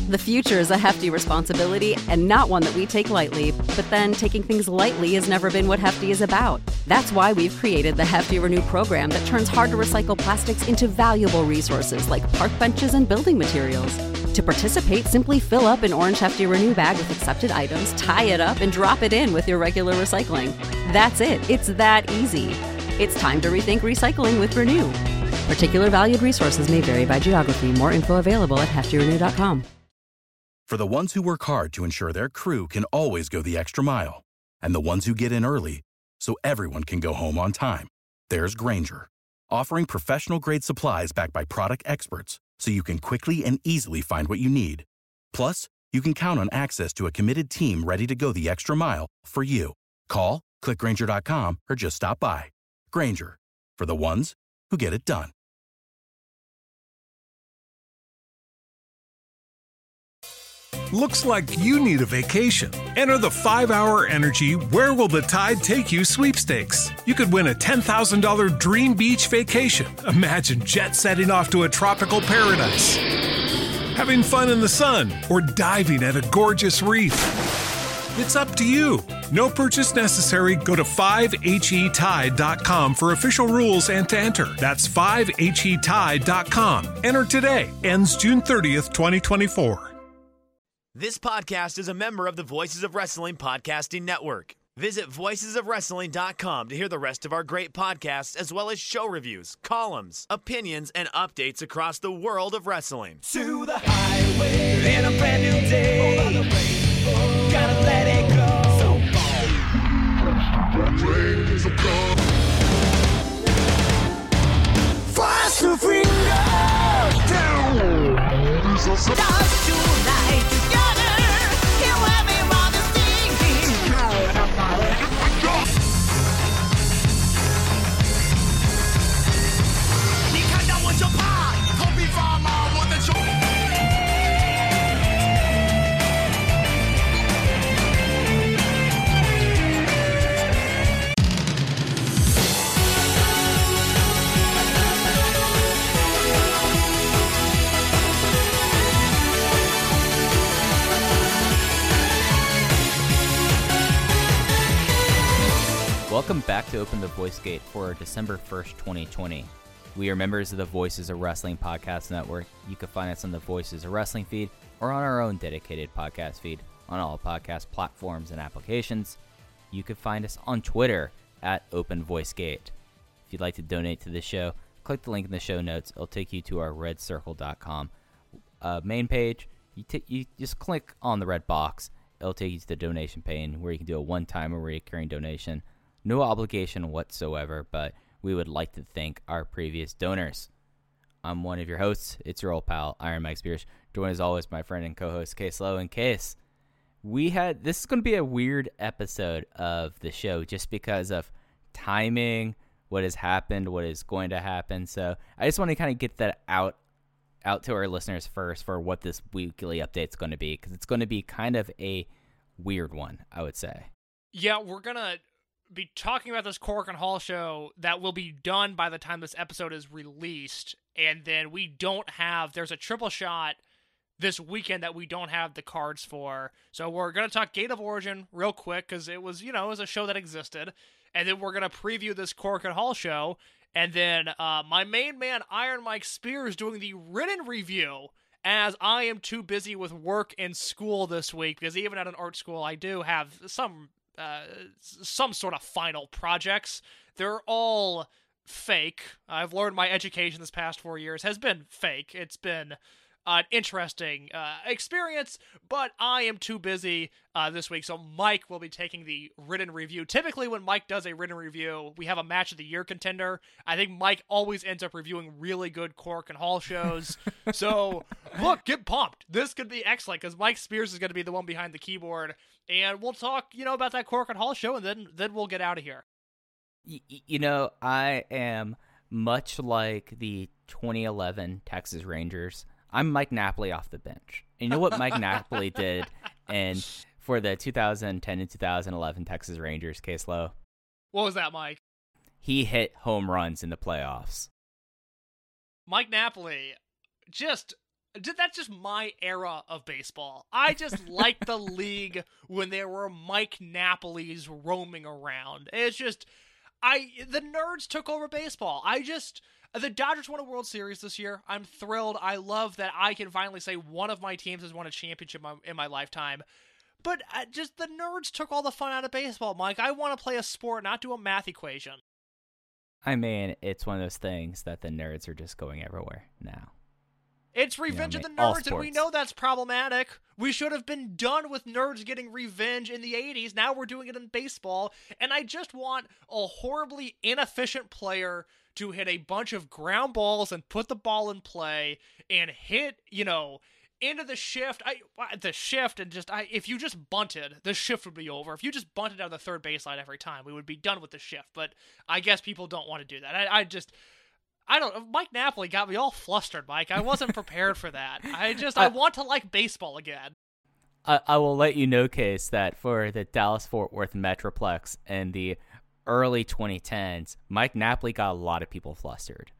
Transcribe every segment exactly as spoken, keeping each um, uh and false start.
The future is a hefty responsibility and not one that we take lightly, but then taking things lightly has never been what Hefty is about. That's why we've created the Hefty Renew program that turns hard-to-recycle plastics into valuable resources like park benches and building materials. To participate, simply fill up an orange Hefty Renew bag with accepted items, tie it up, and drop it in with your regular recycling. That's it. It's that easy. It's time to rethink recycling with Renew. Particular valued resources may vary by geography. More info available at hefty renew dot com. For the ones who work hard to ensure their crew can always go the extra mile, and the ones who get in early so everyone can go home on time, there's Grainger, offering professional-grade supplies backed by product experts so you can quickly and easily find what you need. Plus, you can count on access to a committed team ready to go the extra mile for you. Call, click Grainger dot com, or just stop by. Grainger, for the ones who get it done. Looks like you need a vacation. Enter the five hour Energy Where Will the Tide Take You sweepstakes. You could win a ten thousand dollars dream beach vacation. Imagine jet setting off to a tropical paradise, having fun in the sun, or diving at a gorgeous reef. It's up to you. No purchase necessary. Go to five H E tide dot com for official rules and to enter. That's five H E tide dot com. Enter today. Ends June thirtieth, twenty twenty-four. This podcast is a member of the Voices of Wrestling Podcasting Network. Visit voices of wrestling dot com to hear the rest of our great podcasts, as well as show reviews, columns, opinions, and updates across the world of wrestling. To the highway in a brand new day. Over the rainbow, gotta let it go. So far. Fast to freedom. Dance tonight together. Here everyone is singing. You can't want your part. Copy from our what the show. Welcome back to Open the Voice Gate for December first, twenty twenty. We are members of the Voices of Wrestling Podcast Network. You can find us on the Voices of Wrestling feed or on our own dedicated podcast feed on all podcast platforms and applications. You can find us on Twitter at Open Voice Gate. If you'd like to donate to the show, click the link in the show notes. It'll take you to our red circle dot com uh, main page. You, t- you just click on the red box. It'll take you to the donation page where you can do a one-time or recurring donation. No obligation whatsoever, but we would like to thank our previous donors. I'm one of your hosts. It's your old pal, Iron Mike Spears. Joined as always, my friend and co-host, Case Lowe. And Case, we had this is going to be a weird episode of the show just because of timing, what has happened, what is going to happen. So I just want to kind of get that out out to our listeners first for what this weekly update is going to be, because it's going to be kind of a weird one, I would say. Yeah, we're going to be talking about this Cork and Hall show that will be done by the time this episode is released, and then we don't have, there's a triple shot this weekend that we don't have the cards for, so we're going to talk Gate of Origin real quick, because it was, you know, it was a show that existed, and then we're going to preview this Cork and Hall show, and then uh, my main man, Iron Mike Spears, doing the written review, as I am too busy with work and school this week, because even at an art school, I do have some Uh, some sort of final projects. They're all fake. I've learned my education this past four years has been fake. It's been an interesting uh, experience, but I am too busy uh, this week, so Mike will be taking the written review. Typically, when Mike does a written review, we have a match of the year contender. I think Mike always ends up reviewing really good Cork and Hall shows. So, look, get pumped. This could be excellent, because Mike Spears is going to be the one behind the keyboard, and we'll talk, you know, about that Cork and Hall show, and then then we'll get out of here. Y- you know, I am much like the twenty eleven Texas Rangers. I'm Mike Napoli off the bench. And you know what Mike Napoli did and for the two thousand ten and two thousand eleven Texas Rangers, Case Lowe? What was that, Mike? He hit home runs in the playoffs. Mike Napoli, just That's just my era of baseball. I just liked the league when there were Mike Napoli's roaming around. It's just, I the nerds took over baseball. I just, the Dodgers won a World Series this year. I'm thrilled. I love that I can finally say one of my teams has won a championship in my, in my lifetime. But uh, just the nerds took all the fun out of baseball, Mike. I want to play a sport, not do a math equation. I mean, it's one of those things that the nerds are just going everywhere now. It's Revenge you know, of I mean, the Nerds, and we know that's problematic. We should have been done with nerds getting revenge in the eighties. Now we're doing it in baseball, and I just want a horribly inefficient player to hit a bunch of ground balls and put the ball in play and hit, you know, into the shift. I the shift and just I if you just bunted, the shift would be over. If you just bunted out of the third baseline every time, we would be done with the shift. But I guess people don't want to do that. I, I just. I don't. Mike Napoli got me all flustered, Mike. I wasn't prepared for that. I just I, I want to like baseball again. I, I will let you know, Case, that for the Dallas-Fort Worth Metroplex in the early twenty tens, Mike Napoli got a lot of people flustered.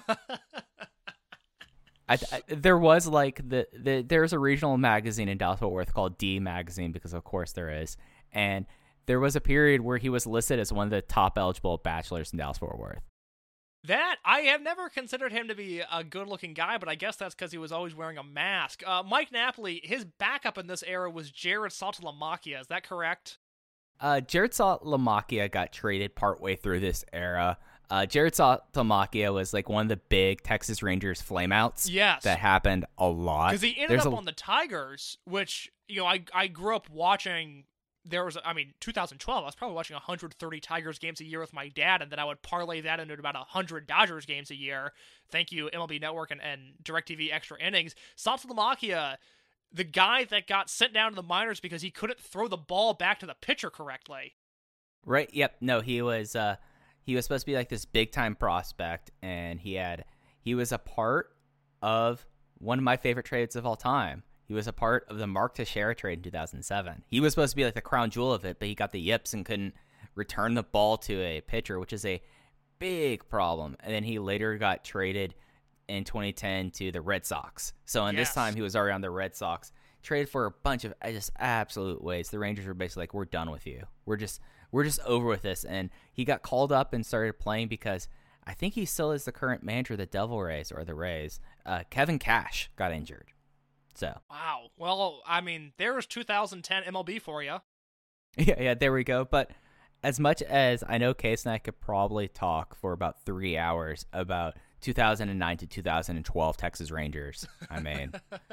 I, I, there was like the, the there's a regional magazine in Dallas-Fort Worth called D Magazine, because of course there is, and there was a period where he was listed as one of the top eligible bachelors in Dallas-Fort Worth. That, I have never considered him to be a good-looking guy, but I guess that's because he was always wearing a mask. Uh, Mike Napoli, his backup in this era was Jared Saltalamacchia. Is that correct? Uh, Jared Saltalamacchia got traded partway through this era. Uh, Jared Saltalamacchia was like one of the big Texas Rangers flameouts. Yes. That happened a lot. Because he ended There's up a... on the Tigers, which, you know, I, I grew up watching... There was, I mean, two thousand twelve, I was probably watching one hundred thirty Tigers games a year with my dad, and then I would parlay that into about one hundred Dodgers games a year. Thank you, M L B Network and, and DirecTV Extra Innings. Saltalamacchia, the guy that got sent down to the minors because he couldn't throw the ball back to the pitcher correctly. Right, yep. No, he was uh, he was supposed to be like this big-time prospect, and he had he was a part of one of my favorite trades of all time. He was a part of the Mark Teixeira trade in two thousand seven. He was supposed to be like the crown jewel of it, but he got the yips and couldn't return the ball to a pitcher, which is a big problem. And then he later got traded in twenty ten to the Red Sox. So in yes. this time, he was already on the Red Sox. Traded for a bunch of just absolute waste. The Rangers were basically like, "We're done with you. We're just we're just over with this." And he got called up and started playing because I think he still is the current manager of the Devil Rays or the Rays. Uh, Kevin Cash got injured. So wow. Well, I mean, there's two thousand ten M L B for you. Yeah, yeah, there we go. But as much as I know Case and I could probably talk for about three hours about two thousand nine to two thousand twelve Texas Rangers, I mean,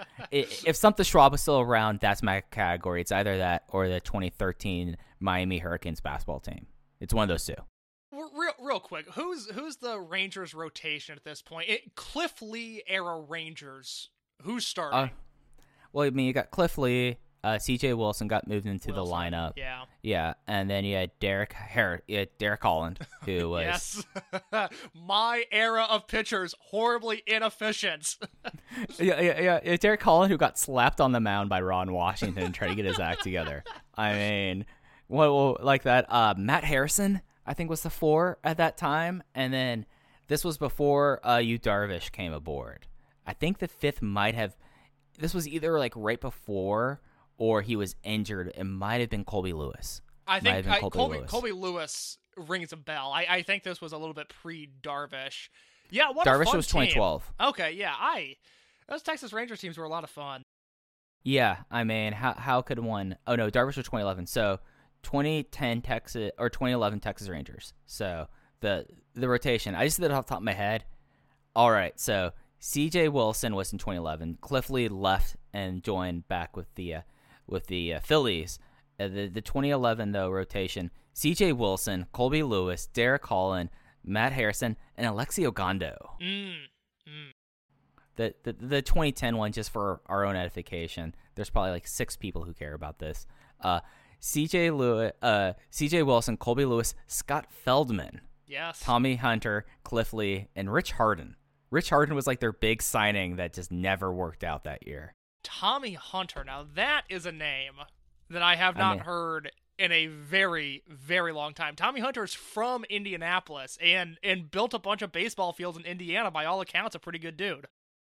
if something Schwab was still around, that's my category. It's either that or the twenty thirteen Miami Hurricanes basketball team. It's one of those two. Real, real quick, who's who's the Rangers rotation at this point? It, Cliff Lee era Rangers. Who's starting? Uh, Well, I mean, you got Cliff Lee, uh, C J Wilson got moved into Wilson, the lineup. Yeah. Yeah, and then you had Derek Har- you had Derek Holland, who was... yes. My era of pitchers, horribly inefficient. yeah, yeah, yeah, yeah. Derek Holland, who got slapped on the mound by Ron Washington trying to get his act together. I mean, well, like that. Uh, Matt Harrison, I think, was the four at that time. And then this was before uh, Yu Darvish came aboard. I think the fifth might have... This was either like right before or he was injured. It might have been Colby Lewis. I think I, Colby, Colby, Lewis. Colby Lewis rings a bell. I, I think this was a little bit pre-Darvish. Yeah, what Darvish a fun was twenty twelve. Team. Okay, yeah, I those Texas Rangers teams were a lot of fun. Yeah, I mean, how how could one? Oh no, Darvish was twenty eleven. So twenty ten Texas or twenty eleven Texas Rangers. So the the rotation. I just did it off the top of my head. All right, so C J Wilson was in twenty eleven. Cliff Lee left and joined back with the uh, with the uh, Phillies. Uh, the the twenty eleven though rotation: C J Wilson, Colby Lewis, Derek Holland, Matt Harrison, and Alexi Ogando. Mm. Mm. The, the the twenty ten one, just for our own edification. There's probably like six people who care about this. Uh, C J Lewis, uh, C J Wilson, Colby Lewis, Scott Feldman, yes, Tommy Hunter, Cliff Lee, and Rich Harden. Rich Harden was like their big signing that just never worked out that year. Tommy Hunter. Now that is a name that I have not I mean, heard in a very, very long time. Tommy Hunter's from Indianapolis and, and built a bunch of baseball fields in Indiana. By all accounts, a pretty good dude.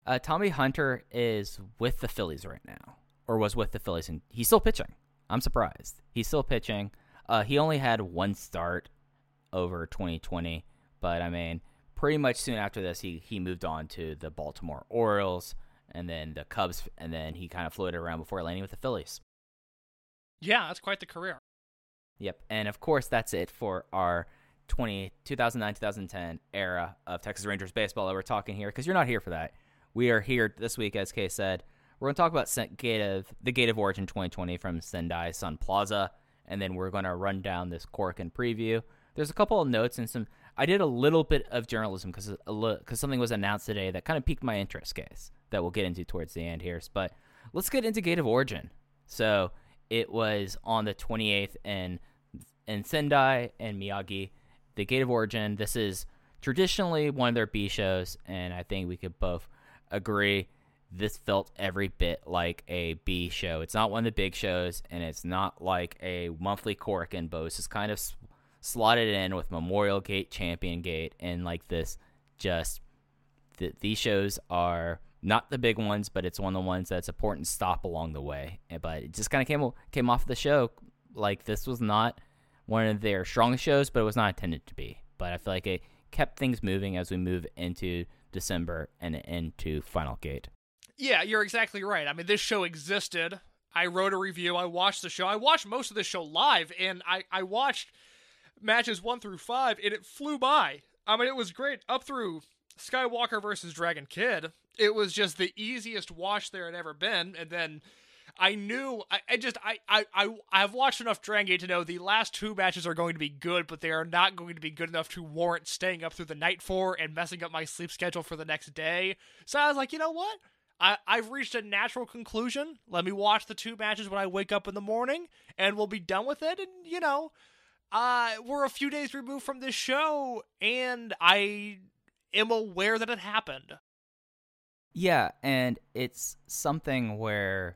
Uh, Tommy Hunter is with the Phillies right now, or was with the Phillies, and he's still pitching. I'm surprised. He's still pitching. Uh, he only had one start over twenty twenty, but I mean, pretty much soon after this, he, he moved on to the Baltimore Orioles, and then the Cubs, and then he kind of floated around before landing with the Phillies. Yeah, that's quite the career. Yep, and of course, that's it for our twenty, two thousand nine, two thousand ten era of Texas Rangers baseball that we're talking here, because you're not here for that. We are here this week, as Kay said. We're going to talk about Gate of, the Gate of Origin twenty twenty from Sendai Sun Plaza, and then we're going to run down this Korakuen preview. There's a couple of notes and some. I did a little bit of journalism because because something was announced today that kind of piqued my interest, Case, that we'll get into towards the end here. But let's get into Gate of Origin. So it was on the twenty-eighth in, in Sendai and Miyagi. The Gate of Origin, this is traditionally one of their B shows, and I think we could both agree this felt every bit like a B show. It's not one of the big shows, and it's not like a monthly Korakuen, but it's just kind of s- slotted in with Memorial Gate, Champion Gate, and like this just, th- these shows are not the big ones, but it's one of the ones that's important to stop along the way. But it just kind of came, came off the show like this was not one of their strongest shows, but it was not intended to be. But I feel like it kept things moving as we move into December and into Final Gate. Yeah, you're exactly right. I mean, this show existed. I wrote a review. I watched the show. I watched most of the show live, and I, I watched matches one through five, and it flew by. I mean, it was great. Up through Skywalker versus Dragon Kid, it was just the easiest watch there had ever been. And then I knew, I, I just, I, I, I, I've watched enough Dragon Gate to know the last two matches are going to be good, but they are not going to be good enough to warrant staying up through the night for and messing up my sleep schedule for the next day. So I was like, you know what? I, I've reached a natural conclusion. Let me watch the two matches when I wake up in the morning, and we'll be done with it. And, you know, uh, we're a few days removed from this show, and I am aware that it happened. Yeah, and it's something where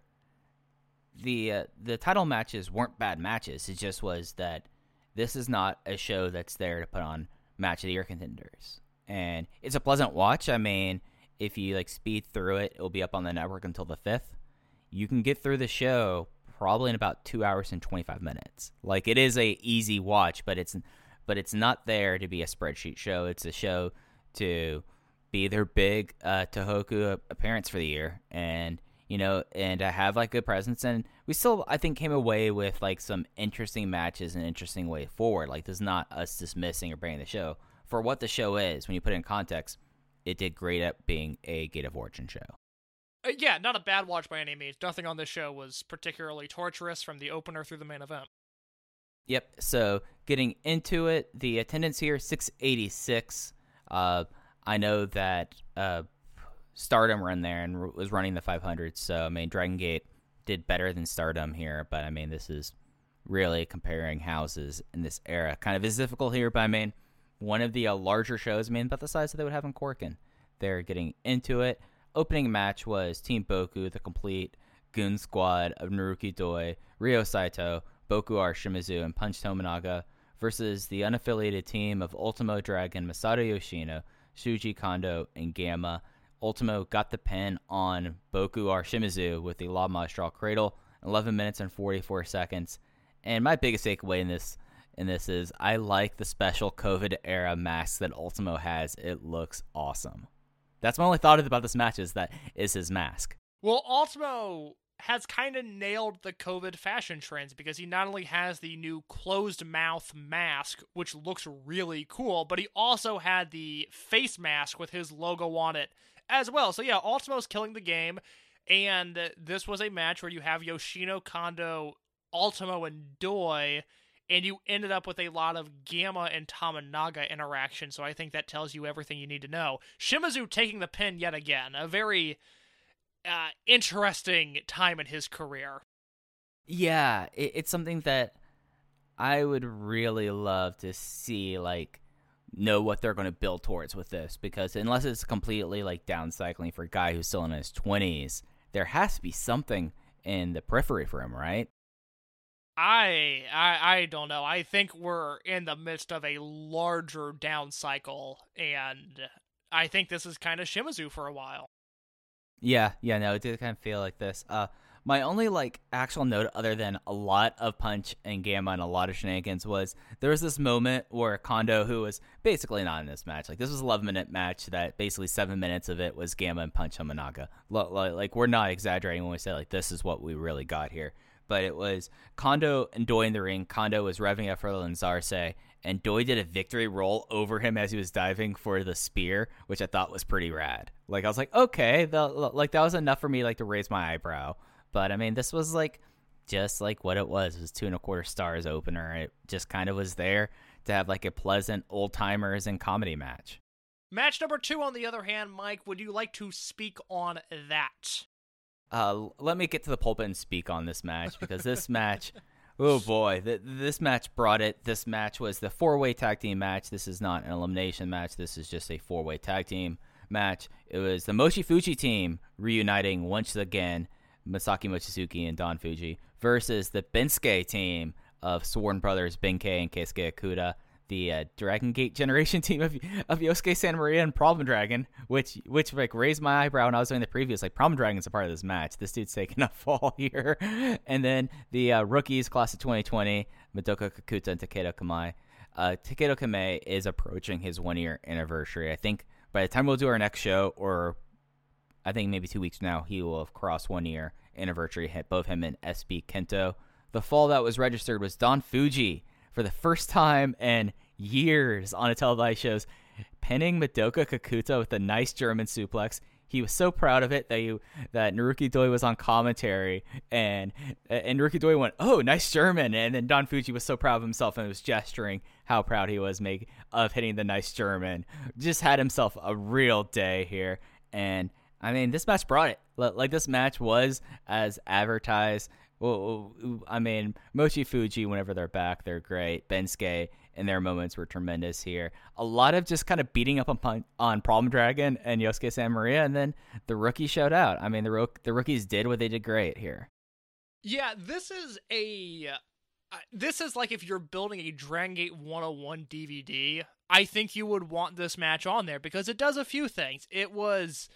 the uh, the title matches weren't bad matches. It just was that this is not a show that's there to put on match of the year contenders. And it's a pleasant watch. I mean, if you like speed through it, it'll be up on the network until the fifth. You can get through the show probably in about two hours and twenty-five minutes. Like, it is a easy watch, but it's but it's not there to be a spreadsheet show. It's a show to be their big uh, Tohoku appearance for the year, and you know, and to have like a presence. And we still, I think, came away with like some interesting matches and interesting way forward. Like, this is not us dismissing or bringing the show for what the show is. When you put it in context, it did great at being a Gate of Origin show. Uh, yeah, not a bad watch by any means. Nothing on this show was particularly torturous from the opener through the main event. Yep, so getting into it, the attendance here, six eighty-six. Uh, I know that uh, Stardom ran there and r- was running the five hundred, so, I mean, Dragon Gate did better than Stardom here, but, I mean, this is really comparing houses in this era. Kind of is difficult here, but, I mean, one of the uh, larger shows, I mean, about the size that they would have in Korakuen. They're getting into it. Opening match was Team Boku, the complete goon squad of Naruki Doi, Ryo Saito, Boku R Shimizu, and Punch Tominaga versus the unaffiliated team of Ultimo Dragon, Masato Yoshino, Shuji Kondo, and Gamma. Ultimo got the pin on Boku R Shimizu with the La Magistral Cradle, eleven minutes and forty-four seconds. And my biggest takeaway in this in this is I like the special COVID-era mask that Ultimo has. It looks awesome. That's my only thought about this match is that is his mask. Well, Ultimo has kind of nailed the COVID fashion trends because he not only has the new closed mouth mask, which looks really cool, but he also had the face mask with his logo on it as well. So yeah, Ultimo's killing the game, and this was a match where you have Yoshino, Kondo, Ultimo, and Doi, and you ended up with a lot of Gamma and Tominaga interaction, so I think that tells you everything you need to know. Shimizu taking the pin yet again, a very uh, interesting time in his career. Yeah, it, it's something that I would really love to see, like, know what they're going to build towards with this, because unless it's completely, like, downcycling for a guy who's still in his twenties, there has to be something in the periphery for him, right? I, I I don't know. I think we're in the midst of a larger down cycle, and I think this is kind of Shimizu for a while. Yeah, yeah, no, it did kind of feel like this. Uh, my only like actual note, other than a lot of punch and gamma and a lot of shenanigans, was there was this moment where Kondo, who was basically not in this match, like this was an eleven minute match that basically seven minutes of it was gamma and punch on Managa. Like we're not exaggerating when we say like this is what we really got here. But it was Kondo and Doi in the ring. Kondo was revving up for Lanzarse, and Doi did a victory roll over him as he was diving for the spear, which I thought was pretty rad. Like, I was like, okay, the, like that was enough for me like to raise my eyebrow. But, I mean, this was like just like what it was. It was two and a quarter stars opener. It just kind of was there to have like a pleasant old-timers and comedy match. Match number two, on the other hand, Mike, would you like to speak on that? Uh, let me get to the pulpit and speak on this match, because this match, oh boy, th- this match brought it. This match was the four-way tag team match. This is not an elimination match. This is just a four-way tag team match. It was the Mochifuji team reuniting once again, Masaki Mochizuki and Don Fuji, versus the Bensuke team of Sworn Brothers, Benkei and Keisuke Okuda, the uh, Dragon Gate generation team of of Yosuke Santa Maria and Problem Dragon, which which like raised my eyebrow when I was doing the previews. Like, Problem Dragon's a part of this match. This dude's taking a fall here. And then the uh, rookies, class of twenty twenty, Madoka Kakuta and Takedo Kamei. Uh, Takedo Kamei is approaching his one-year anniversary. I think by the time we'll do our next show, or I think maybe two weeks from now, he will have crossed one-year anniversary, hit both him and S B Kento. The fall that was registered was Don Fuji, for the first time in years on a televised show, pinning Madoka Kakuta with a nice German suplex. He was so proud of it that he, that Naruki Doi was on commentary, and and Naruki Doi went, "Oh, nice German," and then Don Fuji was so proud of himself and was gesturing how proud he was make, of hitting the nice German. Just had himself a real day here, and I mean, this match brought it. Like, this match was as advertised. Well, I mean, Mochifuji, whenever they're back, they're great. Bensuke and their moments were tremendous here. A lot of just kind of beating up on on Problem Dragon and Yosuke Santa Maria, and then the rookie showed out. I mean, the ro- the rookies did what they did great here. Yeah, this is a uh, this is like if you're building a Dragon Gate one oh one D V D, I think you would want this match on there because it does a few things. It was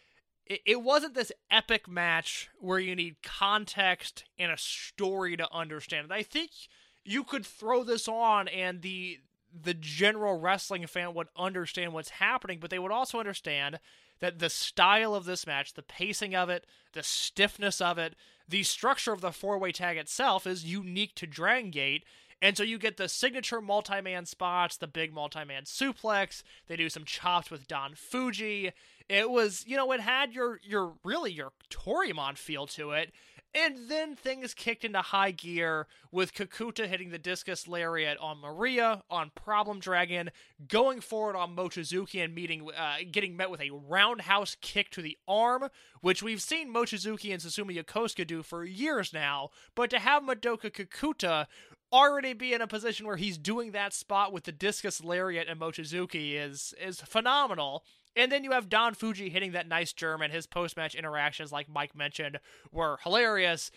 It wasn't this epic match where you need context and a story to understand it. I think you could throw this on and the the general wrestling fan would understand what's happening, but they would also understand that the style of this match, the pacing of it, the stiffness of it, the structure of the four-way tag itself is unique to Dragon Gate. And so you get the signature multi-man spots, the big multi-man suplex. They do some chops with Don Fuji. It was, you know, it had your, your really your Toryumon feel to it. And then things kicked into high gear with Kakuta hitting the discus lariat on Maria, on Problem Dragon, going forward on Mochizuki and meeting, uh, getting met with a roundhouse kick to the arm, which we've seen Mochizuki and Susumu Yokosuka do for years now. But to have Madoka Kakuta already be in a position where he's doing that spot with the discus lariat and Mochizuki is is phenomenal. And then you have Don Fuji hitting that nice German. His post-match interactions, like Mike mentioned, were hilarious.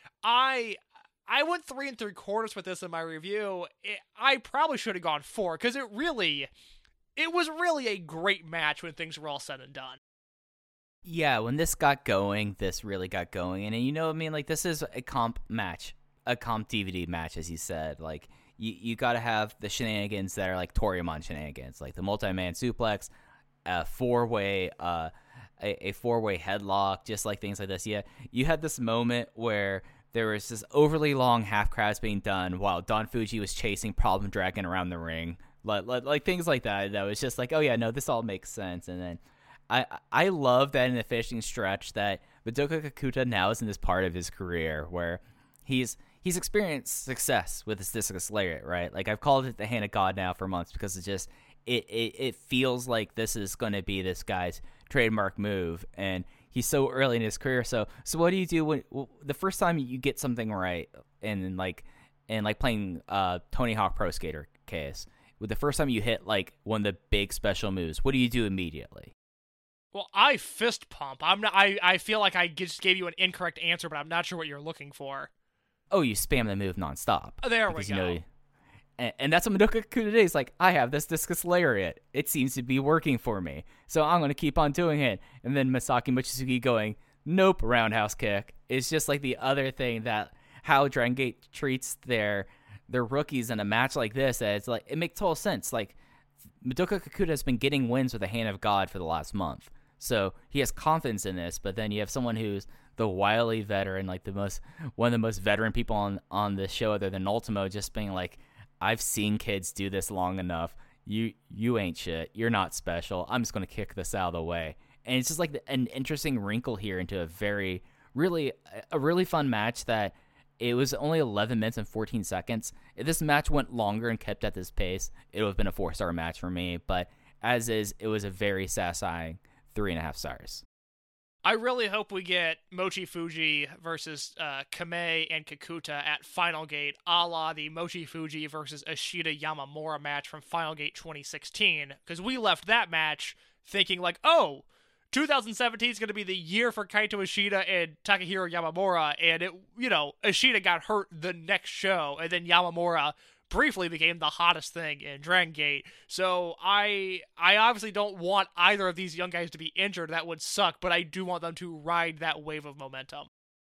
I I went three and three quarters with this in my review. It, I probably should have gone four, because it really, it was really a great match when things were all said and done. Yeah, when this got going, this really got going. And, you know, I mean, like, this is a comp match, a comp D V D match, as you said. Like, you, you got to have the shenanigans that are like Toryumon shenanigans, like the multi-man suplex, a four-way, uh, a, a four-way headlock, just like things like this. Yeah, you had this moment where there was this overly long half crabs being done while Don Fuji was chasing Problem Dragon around the ring, like, like, like things like that. That was just like, oh yeah, no, this all makes sense. And then I I love that in the finishing stretch that Madoka Kakuta now is in this part of his career where he's he's experienced success with his discus lariat, right? Like, I've called it the hand of God now for months because it's just It, it it feels like this is going to be this guy's trademark move, and he's so early in his career. So so what do you do when well, the first time you get something right, and like and like playing uh, Tony Hawk Pro Skater case, with the first time you hit like one of the big special moves, what do you do immediately? Well, I fist pump. I'm not. I, I feel like I just gave you an incorrect answer, but I'm not sure what you're looking for. Oh, you spam the move nonstop. There we go. You know, And, and that's what Madoka Kikuta is. Like, I have this discus lariat. It seems to be working for me. So I'm going to keep on doing it. And then Masaki Mochizuki going, nope, roundhouse kick. It's just like the other thing that how Dragon Gate treats their their rookies in a match like this. That it's like, it makes total sense. Like, Madoka Kikuta has been getting wins with the hand of God for the last month. So he has confidence in this, but then you have someone who's the wily veteran, like the most one of the most veteran people on, on this show other than Ultimo, just being like, I've seen kids do this long enough. You you ain't shit. You're not special. I'm just going to kick this out of the way. And it's just like an interesting wrinkle here into a very, really, a really fun match that it was only eleven minutes and fourteen seconds. If this match went longer and kept at this pace, it would have been a four-star match for me. But as is, it was a very satisfying three and a half stars. I really hope we get Mochi Fuji versus uh, Kamei and Kikuta at Final Gate, a la the Mochi Fuji versus Ashita Yamamura match from Final Gate twenty sixteen, because we left that match thinking like, oh, two thousand seventeen is going to be the year for Kaito Ishida and Takahiro Yamamura, and it, you know, Ishida got hurt the next show, and then Yamamura briefly became the hottest thing in Dragon Gate. So I I obviously don't want either of these young guys to be injured. That would suck, but I do want them to ride that wave of momentum.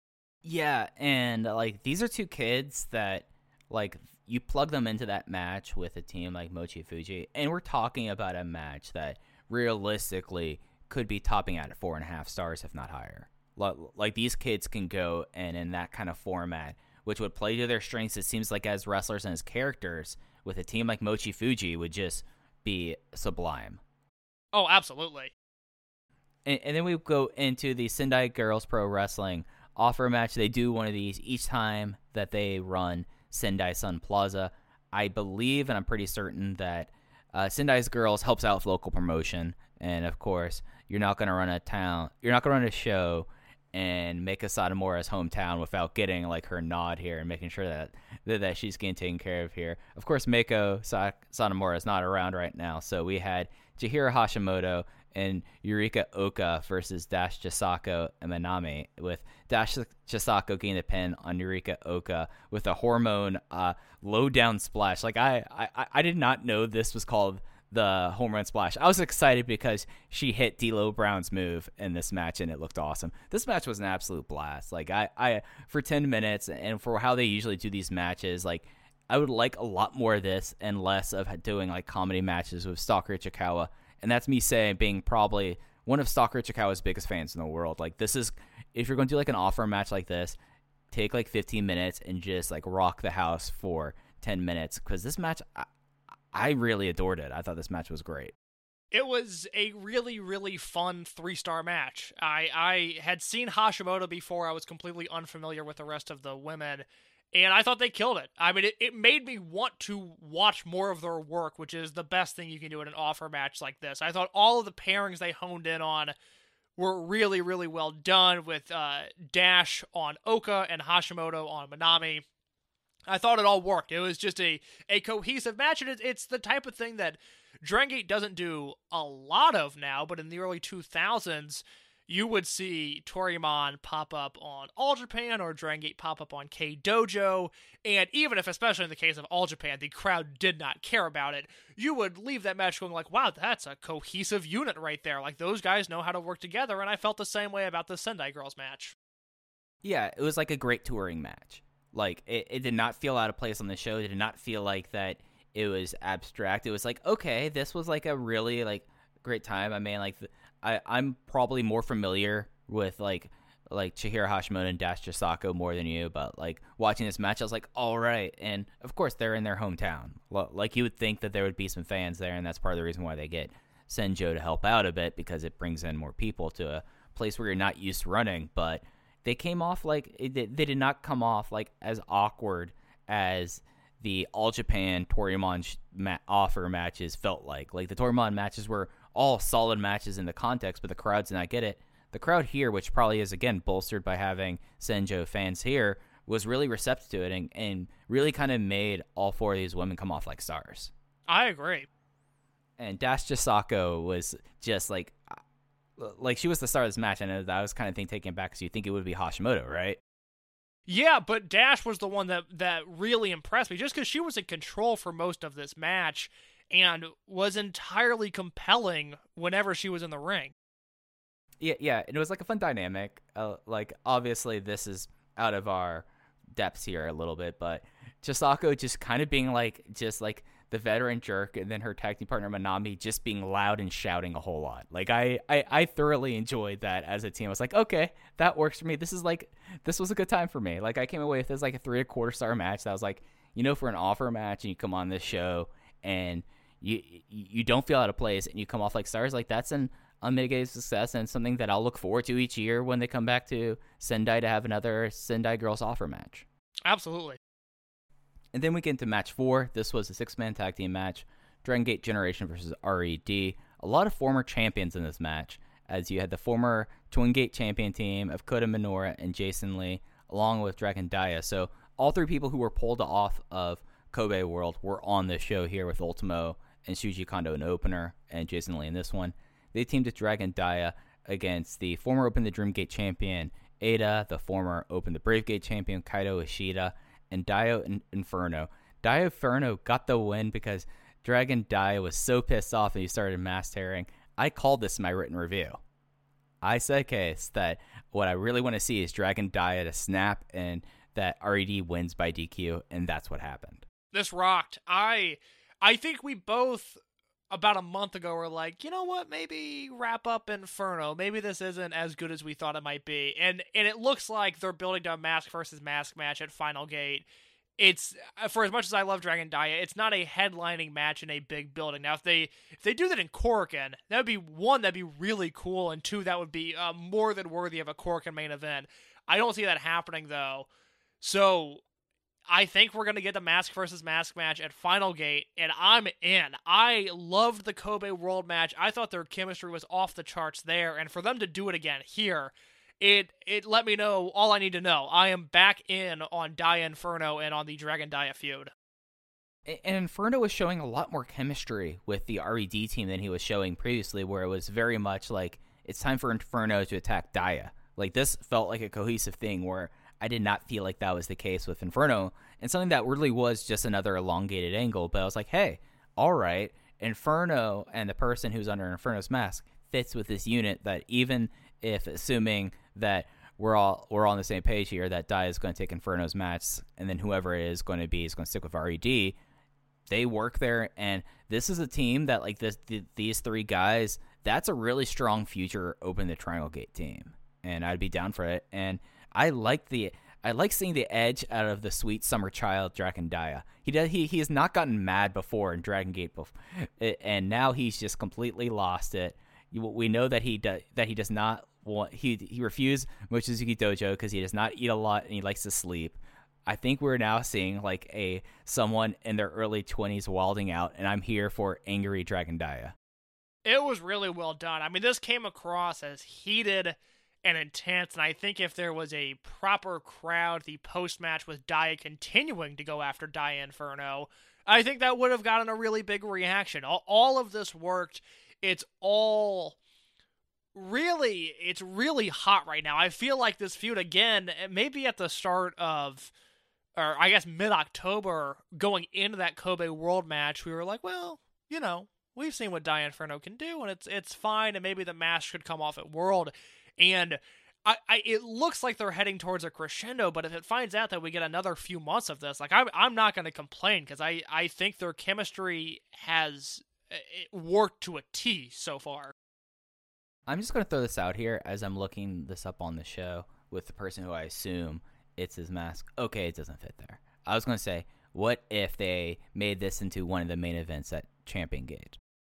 Yeah, and like these are two kids that like you plug them into that match with a team like Mochi Fuji, and we're talking about a match that realistically could be topping out at four and a half stars, if not higher. Like these kids can go and in that kind of format, which would play to their strengths, it seems like as wrestlers and as characters, with a team like Mochi Fuji would just be sublime. Oh, absolutely. And, and then we go into the Sendai Girls Pro Wrestling offer match. They do one of these each time that they run Sendai Sun Plaza. I believe, and I'm pretty certain, that uh, Sendai's Girls helps out with local promotion. And, of course, you're not going to run a town, you're not going to run a show and make a Satomura's hometown without getting like her nod here and making sure that that, that she's getting taken care of here. Of course, Mako Sa- Satomura is not around right now, so we had Chihiro Hashimoto and Yurika Oka versus Dash Chisako and Manami, with Dash Chisako getting the pin on Yurika Oka with a hormone uh, low down splash. Like I, I, I did not know this was called the home run splash. I was excited because she hit D'Lo Brown's move in this match, and it looked awesome. This match was an absolute blast. Like I, I for ten minutes, and for how they usually do these matches, like I would like a lot more of this and less of doing like comedy matches with Stalker Ichikawa. And that's me saying being probably one of Stalker Ichikawa's biggest fans in the world. Like this is, if you're going to do like an offer match like this, take like fifteen minutes and just like rock the house for ten minutes, because this match, I, I really adored it. I thought this match was great. It was a really, really fun three-star match. I, I had seen Hashimoto before. I was completely unfamiliar with the rest of the women, and I thought they killed it. I mean, it, it made me want to watch more of their work, which is the best thing you can do in an offer match like this. I thought all of the pairings they honed in on were really, really well done, with uh, Dash on Oka and Hashimoto on Manami. I thought it all worked. It was just a, a cohesive match, and it, it's the type of thing that Dragon Gate doesn't do a lot of now, but in the early two thousands, you would see Toryumon pop up on All Japan or Dragon Gate pop up on K-Dojo, and even if, especially in the case of All Japan, the crowd did not care about it, you would leave that match going like, wow, that's a cohesive unit right there. Like, those guys know how to work together, and I felt the same way about the Sendai Girls match. Yeah, it was like a great touring match. Like, it, it did not feel out of place on the show. It did not feel like that it was abstract. It was like, okay, this was like a really like great time. I mean, like, I, I'm probably more familiar with like like Chihiro Hashimoto and Dash Chisako more than you, but like watching this match, I was like, all right. And of course, they're in their hometown. Like, you would think that there would be some fans there, and that's part of the reason why they get Senjo to help out a bit, because it brings in more people to a place where you're not used to running. But they came off like they did not come off like as awkward as the All Japan Toryumon sh- ma- offer matches felt like. Like the Toryumon matches were all solid matches in the context, but the crowd did not get it. The crowd here, which probably is again bolstered by having Senjo fans here, was really receptive to it and, and really kind of made all four of these women come off like stars. I agree. And Dash Chisako was just like. Like, she was the star of this match, and I was kind of think taken back because you think it would be Hashimoto, right? Yeah, but Dash was the one that, that really impressed me, just because she was in control for most of this match and was entirely compelling whenever she was in the ring. Yeah, yeah, and it was like a fun dynamic. Uh, like, obviously, this is out of our depths here a little bit, but Chisako just kind of being like, just like the veteran jerk, and then her tag team partner Manami just being loud and shouting a whole lot. Like, I, I, I thoroughly enjoyed that as a team. I was like, okay, that works for me. This is like, this was a good time for me. Like, I came away with this like a three and a quarter star match. That was like, you know, for an offer match and you come on this show and you you don't feel out of place and you come off like stars, like that's an unmitigated success and something that I'll look forward to each year when they come back to Sendai to have another Sendai Girls offer match. Absolutely. And then we get into match four. This was a six-man tag team match. Dragon Gate Generation versus R E D. A lot of former champions in this match, as you had the former Twin Gate champion team of Kota Minoura and Jason Lee, along with Dragon Dia. So all three people who were pulled off of Kobe World were on this show here with Ultimo and Shuji Kondo in the opener and Jason Lee in this one. They teamed with Dragon Dia against the former Open the Dream Gate champion Ada, the former Open the Brave Gate champion Kaito Ishida, and Dio Inferno. Dio Inferno got the win because Dragon Dia was so pissed off and he started mass tearing. I called this in my written review. I said, case that what I really want to see is Dragon Dia to snap and that R E D wins by D Q, and that's what happened. This rocked. I I think we both, about a month ago, were like, you know what, maybe wrap up Inferno. Maybe this isn't as good as we thought it might be. And and it looks like they're building to a mask versus mask match at Final Gate. It's, for as much as I love Dragon Dia, it's not a headlining match in a big building. Now, if they if they do that in Korakuen, that would be, one, that'd be really cool, and two, that would be uh, more than worthy of a Korakuen main event. I don't see that happening, though. So I think we're going to get the mask versus mask match at Final Gate, and I'm in. I loved the Kobe World match. I thought their chemistry was off the charts there, and for them to do it again here, it it let me know all I need to know. I am back in on Dia Inferno and on the Dragon Dia feud. And Inferno was showing a lot more chemistry with the R E D team than he was showing previously, where it was very much like, it's time for Inferno to attack Dia. Like, this felt like a cohesive thing where I did not feel like that was the case with Inferno, and something that really was just another elongated angle. But I was like, hey, all right, Inferno and the person who's under Inferno's mask fits with this unit, that even if, assuming that we're all we're all on the same page here, that Dia is going to take Inferno's match, and then whoever it is going to be is going to stick with R E D, they work there, and this is a team that, like, this th- these three guys, that's a really strong future Open the Triangle Gate team, and I'd be down for it. And I like the I like seeing the edge out of the sweet summer child Dragon Dia. He does he he has not gotten mad before in Dragon Gate before, and now he's just completely lost it. We know that he does that he does not want he he refused Mochizuki Dojo because he does not eat a lot and he likes to sleep. I think we're now seeing like a someone in their early twenties wilding out, and I'm here for angry Dragon Dia. It was really well done. I mean, this came across as heated and intense, and I think if there was a proper crowd, the post-match with Dia continuing to go after Dia Inferno, I think that would have gotten a really big reaction. All, all of this worked. It's all really, it's really hot right now. I feel like this feud, again, maybe at the start of, or I guess mid-October, going into that Kobe World match, we were like, well, you know, we've seen what Dia Inferno can do, and it's it's fine, and maybe the mask should come off at World. And I, I, it looks like they're heading towards a crescendo, but if it finds out that we get another few months of this, like, I'm, I'm not going to complain, because I, I think their chemistry has it worked to a T so far. I'm just going to throw this out here as I'm looking this up on the show with the person who I assume it's his mask. Okay, it doesn't fit there. I was going to say, what if they made this into one of the main events at Champion Gate?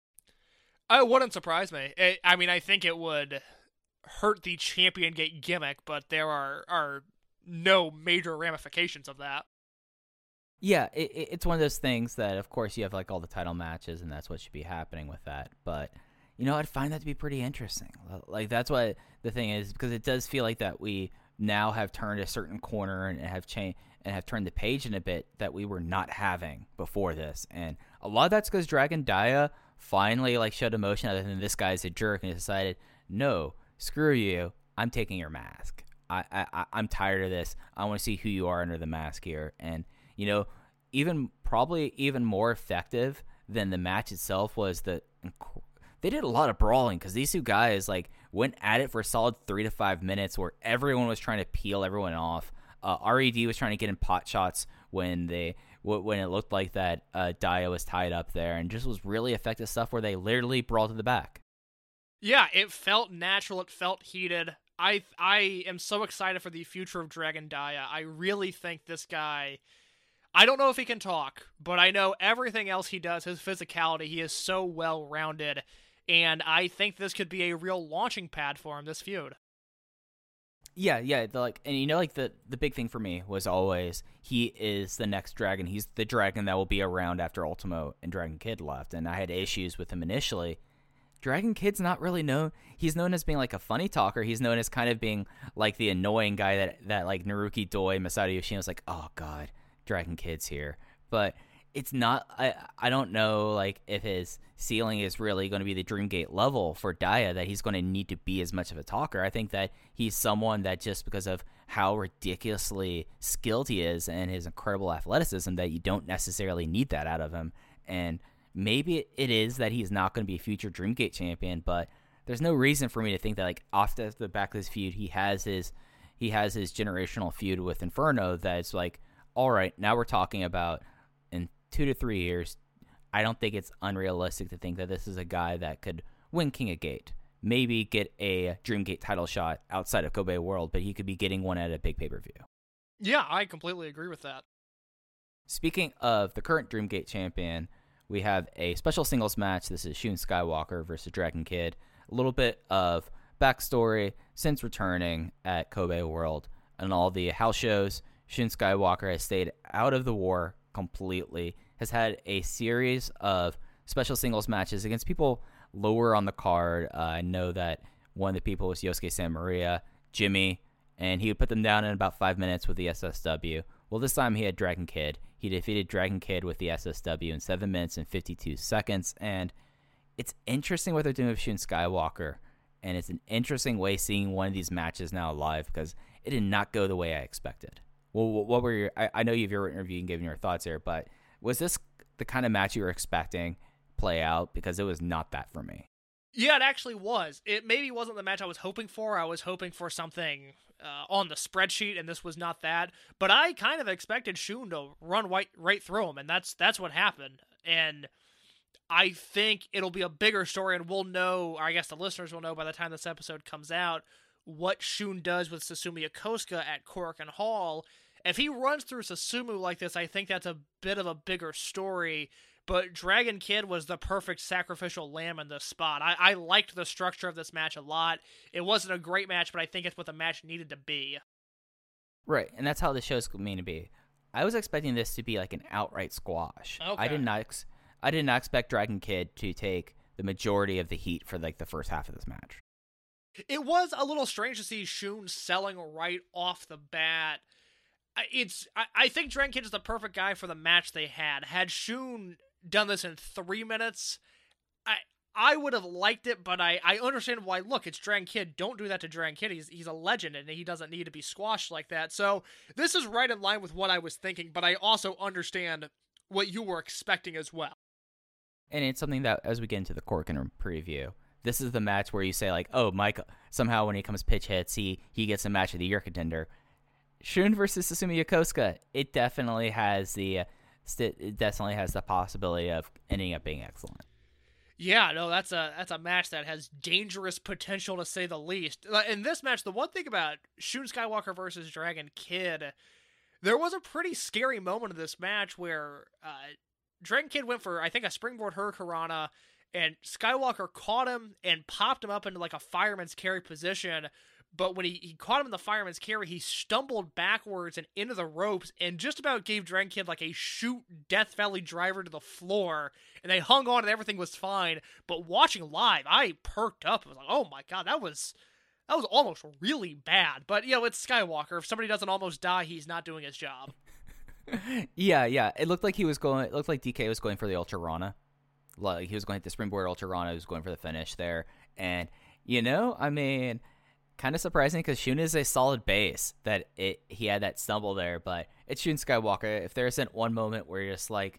It wouldn't surprise me. It, I mean, I think it would hurt the Champion Gate gimmick, but there are are no major ramifications of that. Yeah, it, it's one of those things that, of course, you have like all the title matches, and that's what should be happening with that. But, you know, I'd find that to be pretty interesting. Like, that's what the thing is, because it does feel like that we now have turned a certain corner and have changed and have turned the page in a bit that we were not having before this. And a lot of that's because Dragon Dia finally like showed emotion other than this guy's a jerk and decided, no, screw you, I'm taking your mask. I, I, I'm tired of this. I want to see who you are under the mask here. And, you know, even probably even more effective than the match itself was the they did a lot of brawling because these two guys like went at it for a solid three to five minutes where everyone was trying to peel everyone off. Uh, R E D was trying to get in pot shots when they when it looked like that uh, Dia was tied up there, and just was really effective stuff where they literally brawled to the back. Yeah, it felt natural. It felt heated. I I am so excited for the future of Dragon Dia. I really think this guy, I don't know if he can talk, but I know everything else he does, his physicality, he is so well-rounded, and I think this could be a real launching pad for him, this feud. Yeah, yeah, the, like, and you know, like, the, the big thing for me was always, he is the next dragon. He's the dragon that will be around after Ultimo and Dragon Kid left, and I had issues with him initially. Dragon Kid's not really known. He's known as being like a funny talker. He's known as kind of being like the annoying guy that, that like Naruki Doi, Masato Yoshino was like, oh god, Dragon Kid's here. But it's not, I I don't know like if his ceiling is really going to be the Dreamgate level for Dia, that he's going to need to be as much of a talker. I think that he's someone that just because of how ridiculously skilled he is and his incredible athleticism, that you don't necessarily need that out of him. And maybe it is that he's not going to be a future Dreamgate champion, but there's no reason for me to think that like off the, the back of this feud, he has his he has his generational feud with Inferno that's like, all right, now we're talking about in two to three years. I don't think it's unrealistic to think that this is a guy that could win King of Gate, maybe get a Dreamgate title shot outside of Kobe World, but he could be getting one at a big pay-per-view. Yeah, I completely agree with that. Speaking of the current Dreamgate champion, we have a special singles match. This is Shun Skywalker versus Dragon Kid. A little bit of backstory since returning at Kobe World and all the house shows. Shun Skywalker has stayed out of the war completely, has had a series of special singles matches against people lower on the card. Uh, I know that one of the people was Yosuke Santa Maria, Jimmy, and he would put them down in about five minutes with the S S W. Well, this time he had Dragon Kid. He defeated Dragon Kid with the S S W in seven minutes and fifty-two seconds, and it's interesting what they're doing with Shun Skywalker, and it's an interesting way seeing one of these matches now live because it did not go the way I expected. Well, what were your? I, I know you've your interview and given your thoughts here, but was this the kind of match you were expecting play out? Because it was not that for me. Yeah, it actually was. It maybe wasn't the match I was hoping for. I was hoping for something uh, on the spreadsheet, and this was not that. But I kind of expected Shun to run right, right through him, and that's that's what happened. And I think it'll be a bigger story, and we'll know, or I guess the listeners will know by the time this episode comes out, what Shun does with Susumu Yokosuka at Korakuen Hall. If he runs through Susumu like this, I think that's a bit of a bigger story. But Dragon Kid was the perfect sacrificial lamb in this spot. I, I liked the structure of this match a lot. It wasn't a great match, but I think it's what the match needed to be. Right, and that's how the show's meant to be. I was expecting this to be like an outright squash. Okay. I did not ex- I did not expect Dragon Kid to take the majority of the heat for like the first half of this match. It was a little strange to see Shun selling right off the bat. It's I, I think Dragon Kid is the perfect guy for the match they had. Had Shun done this in three minutes, I I would have liked it, but I, I understand why. Look, it's Dragon Kid. Don't do that to Dragon Kid. He's, he's a legend, and he doesn't need to be squashed like that. So this is right in line with what I was thinking, but I also understand what you were expecting as well. And it's something that, as we get into the Korakuen preview, this is the match where you say, like, oh, Mike, somehow when he comes pitch hits, he, he gets a match of the year contender. Shun versus Susumu Yokosuka, it definitely has the... Uh, it definitely has the possibility of ending up being excellent. Yeah, no, that's a that's a match that has dangerous potential to say the least. In this match, the one thing about Shun Skywalker versus Dragon Kid, there was a pretty scary moment in this match where uh, Dragon Kid went for, I think, a springboard hurricanrana, and Skywalker caught him and popped him up into like a fireman's carry position. But when he, he caught him in the fireman's carry, he stumbled backwards and into the ropes and just about gave Dragon Kid like a shoot Death Valley driver to the floor. And they hung on and everything was fine. But watching live, I perked up. I was like, oh my god, that was that was almost really bad. But, you know, it's Skywalker. If somebody doesn't almost die, he's not doing his job. yeah, yeah. It looked like he was going, it looked like D K was going for the Ultra Rana. Like, he was going to the springboard Ultra Rana. He was going for the finish there. And, you know, I mean... kind of surprising because Shun is a solid base that it he had that stumble there, but it's Shun Skywalker. If there isn't one moment where you're just like,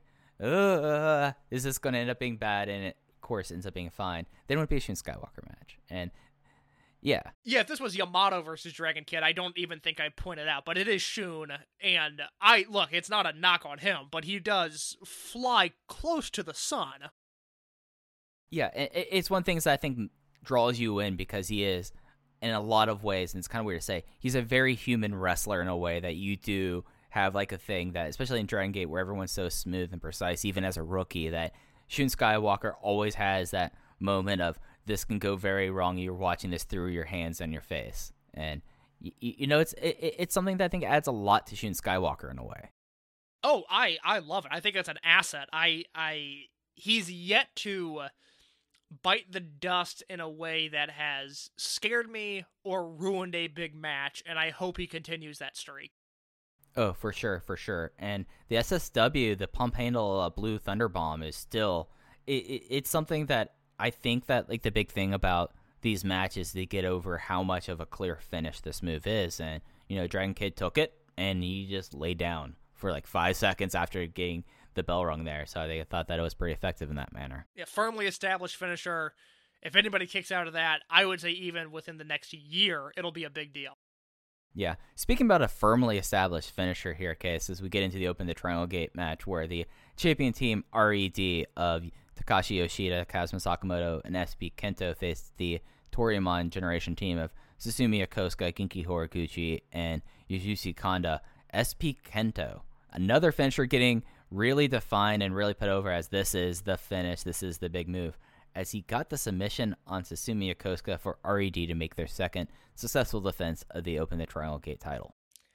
uh, is this going to end up being bad? And it, of course, ends up being fine. Then it would be a Shun Skywalker match. And yeah. Yeah, if this was Yamato versus Dragon Kid, I don't even think I'd point it out, but it is Shun, and I, look, it's not a knock on him, but he does fly close to the sun. Yeah, it, it's one thing that I think draws you in because he is, in a lot of ways, and it's kind of weird to say, he's a very human wrestler in a way that you do have like a thing that, especially in Dragon Gate, where everyone's so smooth and precise, even as a rookie, that Shun Skywalker always has that moment of, this can go very wrong. You're watching this through your hands and your face. And, you, you know, it's it, it's something that I think adds a lot to Shun Skywalker in a way. Oh, I, I love it. I think that's an asset. I I He's yet to bite the dust in a way that has scared me or ruined a big match, and I hope he continues that streak. Oh, for sure, for sure. And the S S W, the pump handle uh, Blue Thunder Bomb, is still, it, it, it's something that I think that like the big thing about these matches, they get over how much of a clear finish this move is. And, you know, Dragon Kid took it and he just laid down for like five seconds after getting the bell rung there. So they thought that it was pretty effective in that manner. Yeah, firmly established finisher. If anybody kicks out of that, I would say even within the next year, it'll be a big deal. Yeah. Speaking about a firmly established finisher here, Case, as we get into the Open the Triangle Gate match where the champion team R E D of Takashi Yoshida, Kazuma Sakamoto, and S B Kento faced the Toryumon Generation team of Susumu Yokosuka, Genki Horiguchi, and Yasushi Kanda. S P Kento, another finisher getting really defined and really put over as this is the finish, this is the big move, as he got the submission on Susumu Yokosuka for R E D to make their second successful defense of the Open the Triangle Gate title.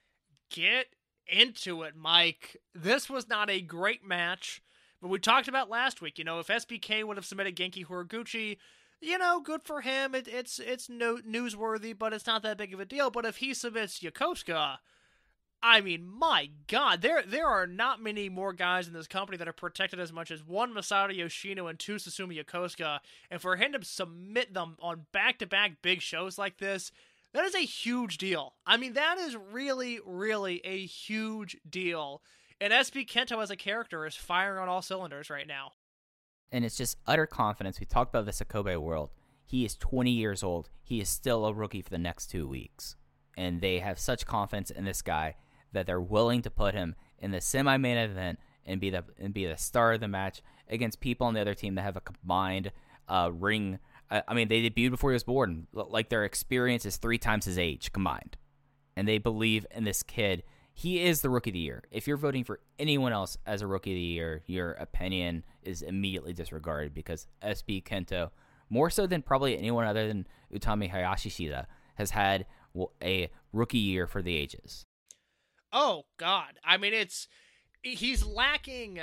Get into it, Mike. This was not a great match, but we talked about last week, you know, if S B K would have submitted Genki Horiguchi, you know, good for him. It, it's it's no, newsworthy, but it's not that big of a deal. But if he submits Yokosuka, I mean, my God, there there are not many more guys in this company that are protected as much as one Masato Yoshino and two Susumu Yokosuka. And for him to submit them on back-to-back big shows like this, that is a huge deal. I mean, that is really, really a huge deal. And S B Kento as a character is firing on all cylinders right now. And it's just utter confidence. We talked about this at Kobe World. He is twenty years old. He is still a rookie for the next two weeks. And they have such confidence in this guy that they're willing to put him in the semi-main event and be the and be the star of the match against people on the other team that have a combined uh, ring. I, I mean, they debuted before he was born. Like, their experience is three times his age combined. And they believe in this kid. He is the Rookie of the Year. If you're voting for anyone else as a Rookie of the Year, your opinion is immediately disregarded because S B Kento, more so than probably anyone other than Utami Hayashishida, has had a Rookie Year for the ages. Oh, God. I mean, it's he's lacking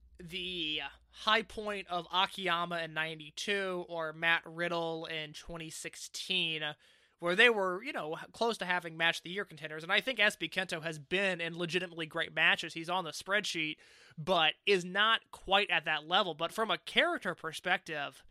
the high point of Akiyama in ninety-two or Matt Riddle in twenty sixteen, where they were, you know, close to having match of the year contenders. And I think S B Kento has been in legitimately great matches. He's on the spreadsheet, but is not quite at that level. But from a character perspective,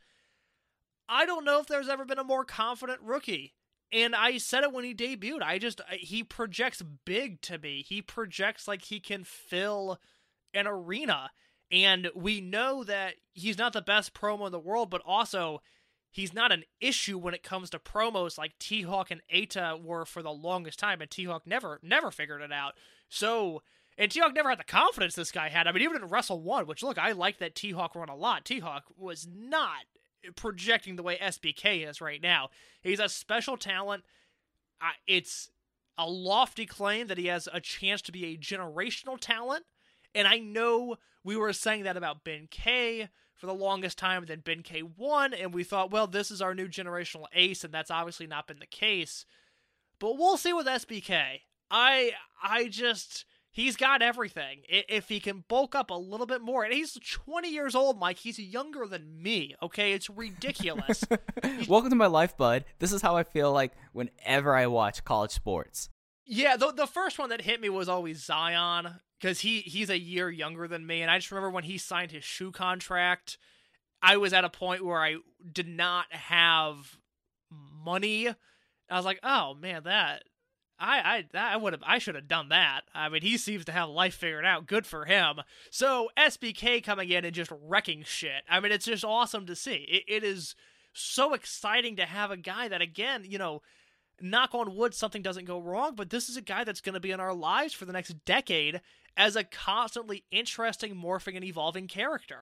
I don't know if there's ever been a more confident rookie. And I said it when he debuted. I just, he projects big to me. He projects like he can fill an arena. And we know that he's not the best promo in the world, but also he's not an issue when it comes to promos like T-Hawk and Eita were for the longest time, and T-Hawk never, never figured it out. So, and T-Hawk never had the confidence this guy had. I mean, even in Wrestle one, which, look, I like that T-Hawk run a lot. T-Hawk was not projecting the way S B K is right now. He's a special talent. Uh, it's a lofty claim that he has a chance to be a generational talent. And I know we were saying that about Ben K for the longest time, then Ben K won, and we thought, well, this is our new generational ace, and that's obviously not been the case. But we'll see with S B K. I, I just, he's got everything. If he can bulk up a little bit more, and he's twenty years old, Mike, he's younger than me, okay? It's ridiculous. Welcome to my life, bud. This is how I feel like whenever I watch college sports. Yeah, the, the first one that hit me was always Zion, because he, he's a year younger than me, and I just remember when he signed his shoe contract, I was at a point where I did not have money. I was like, oh man, that I I I would have I should have done that. I mean, he seems to have life figured out. Good for him. So S B K coming in and just wrecking shit. I mean, it's just awesome to see. It, it is so exciting to have a guy that, again, you know, knock on wood, something doesn't go wrong, but this is a guy that's going to be in our lives for the next decade as a constantly interesting, morphing, and evolving character.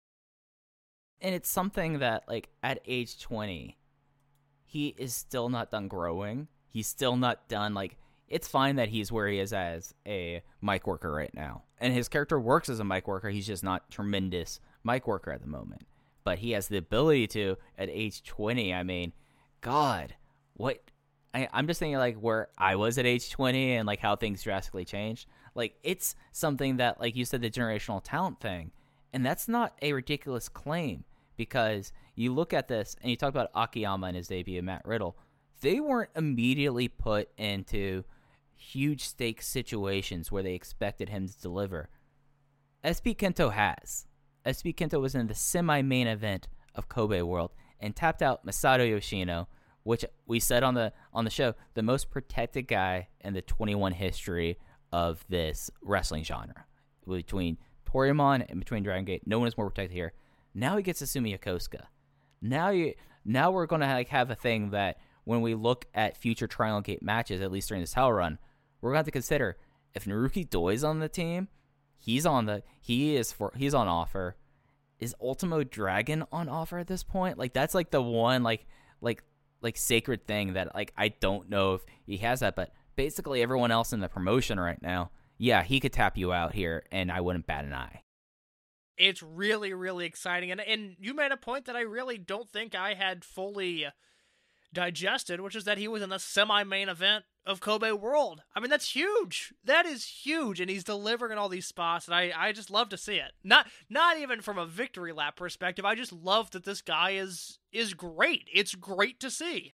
And it's something that, like, at age twenty, he is still not done growing. He's still not done, like, it's fine that he's where he is as a mic worker right now. And his character works as a mic worker. He's just not tremendous mic worker at the moment. But he has the ability to, at age twenty, I mean, God, what... I, I'm just thinking, like, where I was at age twenty and, like, how things drastically changed. Like, it's something that, like you said, the generational talent thing. And that's not a ridiculous claim, because you look at this and you talk about Akiyama and his debut, Matt Riddle. They weren't immediately put into huge stakes situations where they expected him to deliver. S B Kento has. S B Kento was in the semi-main event of Kobe World and tapped out Masato Yoshino, which we said on the on the show, the most protected guy in the twenty-one history of this wrestling genre. Between Toryumon and between Dragon Gate, no one is more protected here. Now he gets Asumi Yokosuka. Now you, now we're going to like have a thing that when we look at future Triangle Gate matches, at least during this title run, we're going to have to consider if Naruki Doi's on the team, he's on the he is for he's on offer. Is Ultimo Dragon on offer at this point? Like that's like the one like like like sacred thing that like I don't know if he has that, but basically everyone else in the promotion right now, yeah, he could tap you out here and I wouldn't bat an eye. It's really, really exciting. And and you made a point that I really don't think I had fully digested, which is that he was in the semi-main event of Kobe World. I mean, that's huge. That is huge. And he's delivering in all these spots, and I, I just love to see it. Not not even from a victory lap perspective. I just love that this guy is is great. It's great to see.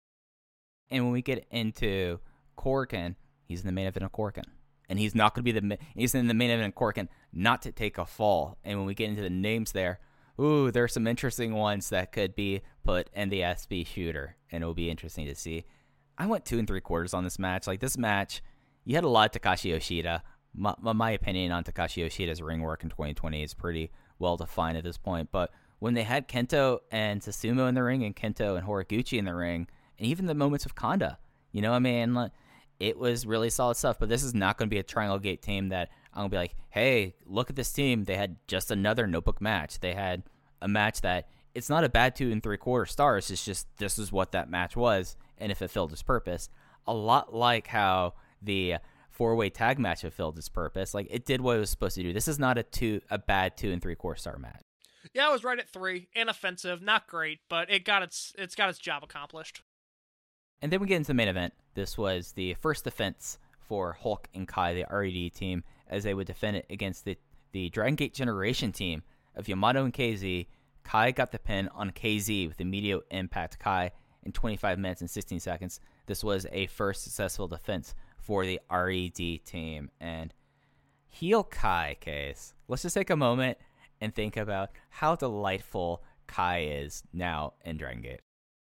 And when we get into Korakuen, he's in the main event of Korakuen. And he's not going to be the he's in the main event of Korakuen not to take a fall. And when we get into the names there, ooh, there's some interesting ones that could be put in the S B shooter, and it'll be interesting to see. I went two and three quarters on this match. Like this match, you had a lot of Takashi Yoshida. My, my opinion on Takashi Yoshida's ring work in twenty twenty is pretty well defined at this point. But when they had Kento and Susumu in the ring, and Kento and Horiguchi in the ring, and even the moments of Kanda, you know, I mean, it was really solid stuff. But this is not going to be a Triangle Gate team that I'm going to be like, hey, look at this team. They had just another notebook match. They had a match that it's not a bad two and three quarter stars. It's just this is what that match was, and it fulfilled its purpose. A lot like how the four-way tag match fulfilled its purpose. Like it did what it was supposed to do. This is not a two a bad two and three quarter star match. Yeah, I was right at three. Inoffensive, not great, but it got its it's got its job accomplished. And then we get into the main event. This was the first defense for Hulk and Kai, the R E D team, as they would defend it against the, the Dragon Gate Generation team of Yamato and K Z. Kai got the pin on K Z with immediate impact Kai in twenty-five minutes and sixteen seconds. This was a first successful defense for the R E D team. And heel Kai case. Let's just take a moment and think about how delightful Kai is now in Dragon Gate.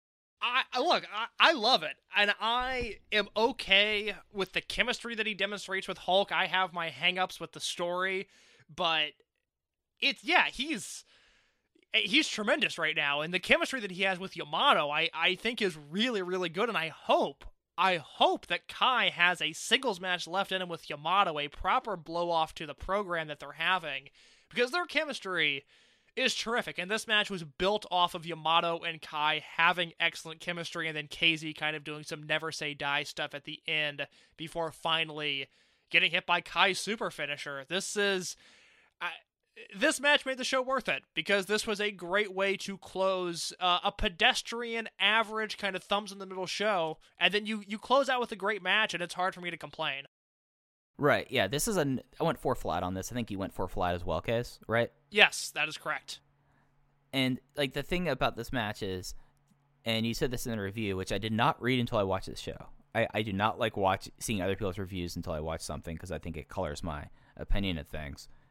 I look, I, I love it, and I am okay with the chemistry that he demonstrates with Hulk. I have my hang-ups with the story, but it's yeah, he's he's tremendous right now, and the chemistry that he has with Yamato, I, I think is really, really good, and I hope, I hope that Kai has a singles match left in him with Yamato, a proper blow-off to the program that they're having, because their chemistry is terrific, and this match was built off of Yamato and Kai having excellent chemistry, and then K Z kind of doing some never say die stuff at the end before finally getting hit by Kai's super finisher. This is uh, this match made the show worth it, because this was a great way to close uh, a pedestrian, average kind of thumbs in the middle show, and then you you close out with a great match, and it's hard for me to complain. Right, yeah, this is a... I went four flat on this. I think you went four flat as well, Case, right? Yes, that is correct. And, like, the thing about this match is, and you said this in the review, which I did not read until I watched this show. I, I do not like watch seeing other people's reviews until I watch something, because I think it colors my opinion of things.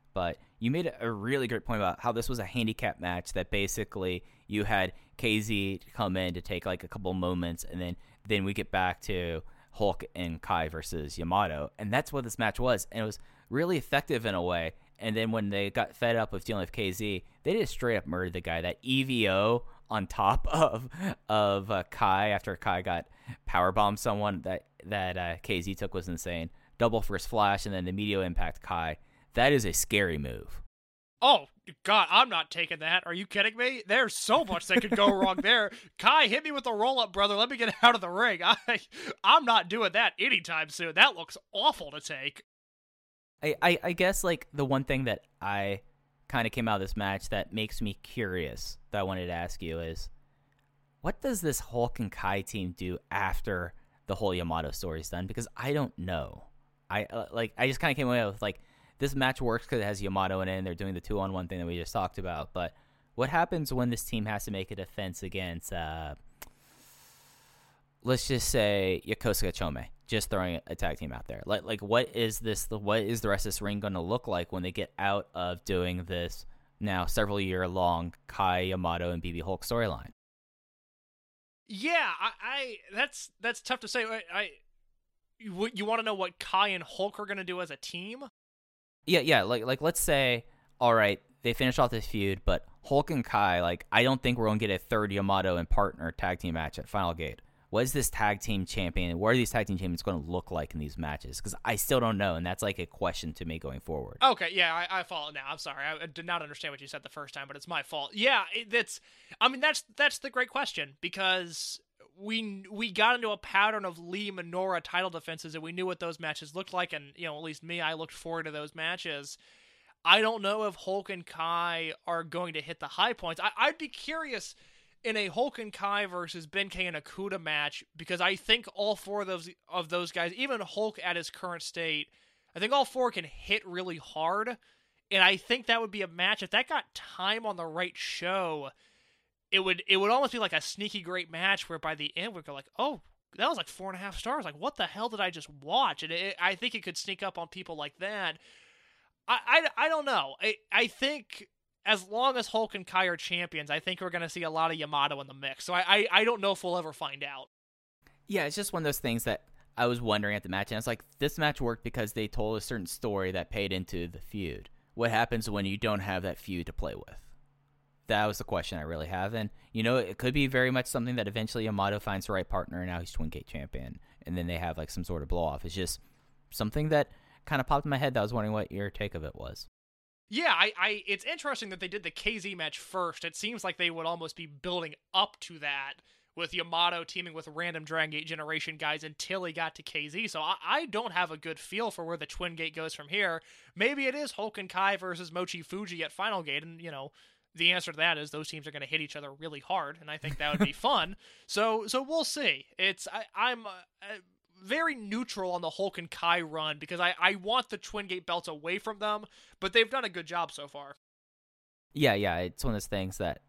but you made a really great point about how this was a handicap match that basically you had K Z come in to take like a couple moments, and then then we get back to Hulk and Kai versus Yamato, and that's what this match was, and it was really effective in a way. And then when they got fed up with dealing with K Z, they just straight up murdered the guy. That E V O on top of of uh, Kai after Kai got powerbombed someone that that uh, K Z took was insane. Double first flash and then the Meteor Impact Kai. That is a scary move. Oh, God, I'm not taking that. Are you kidding me? There's so much that could go wrong there. Kai, hit me with a roll-up, brother. Let me get out of the ring. I, I'm not doing that anytime soon. That looks awful to take. I, I, I guess, like, the one thing that I kind of came out of this match that makes me curious that I wanted to ask you is, what does this Hulk and Kai team do after the whole Yamato story is done? Because I don't know. I uh, like I just kind of came away with, like, this match works because it has Yamato in it, and they're doing the two-on-one thing that we just talked about. But what happens when this team has to make a defense against, uh, let's just say, Yokosuka Chome, just throwing a tag team out there? Like, like what is this? The, what is the rest of this ring going to look like when they get out of doing this now several-year-long Kai, Yamato, and B B Hulk storyline? Yeah, I, I that's that's tough to say. I, I you, you want to know what Kai and Hulk are going to do as a team? Yeah, yeah, like like let's say, all right, they finish off this feud, but Hulk and Kai, like, I don't think we're going to get a third Yamato and partner tag team match at Final Gate. What is this tag team champion, what are these tag team champions going to look like in these matches? Because I still don't know, and that's like a question to me going forward. Okay, yeah, I, I follow now. I'm sorry, I, I did not understand what you said the first time, but it's my fault. Yeah, it, that's, I mean, that's that's the great question, because we we got into a pattern of Lee Minoura title defenses, and we knew what those matches looked like, and, you know, at least me, I looked forward to those matches. I don't know if Hulk and Kai are going to hit the high points. I, I'd be curious in a Hulk and Kai versus Benkei and Okuda match, because I think all four of those of those guys, even Hulk at his current state, I think all four can hit really hard, and I think that would be a match, if that got time on the right show, it would it would almost be like a sneaky great match where by the end we'd go like, oh, that was like four and a half stars. Like, what the hell did I just watch? And it, I think it could sneak up on people like that. I, I, I don't know. I, I think as long as Hulk and Kai are champions, I think we're going to see a lot of Yamato in the mix. So I, I, I don't know if we'll ever find out. Yeah, it's just one of those things that I was wondering at the match, and it's like, this match worked because they told a certain story that paid into the feud. What happens when you don't have that feud to play with? That was the question I really have. And, you know, it could be very much something that eventually Yamato finds the right partner, and now he's Twin Gate champion, and then they have like some sort of blow off. It's just something that kind of popped in my head that I was wondering what your take of it was. Yeah, I, I it's interesting that they did the K Z match first. It seems like they would almost be building up to that with Yamato teaming with random Dragon Gate Generation guys until he got to K Z. So I, I don't have a good feel for where the Twin Gate goes from here. Maybe it is Hulk and Kai versus Mochi Fuji at Final Gate, and, you know, the answer to that is those teams are going to hit each other really hard, and I think that would be fun. So so we'll see. It's I, I'm uh, very neutral on the Hulk and Kai run because I, I want the Twin Gate belts away from them, but they've done a good job so far. Yeah, yeah, it's one of those things that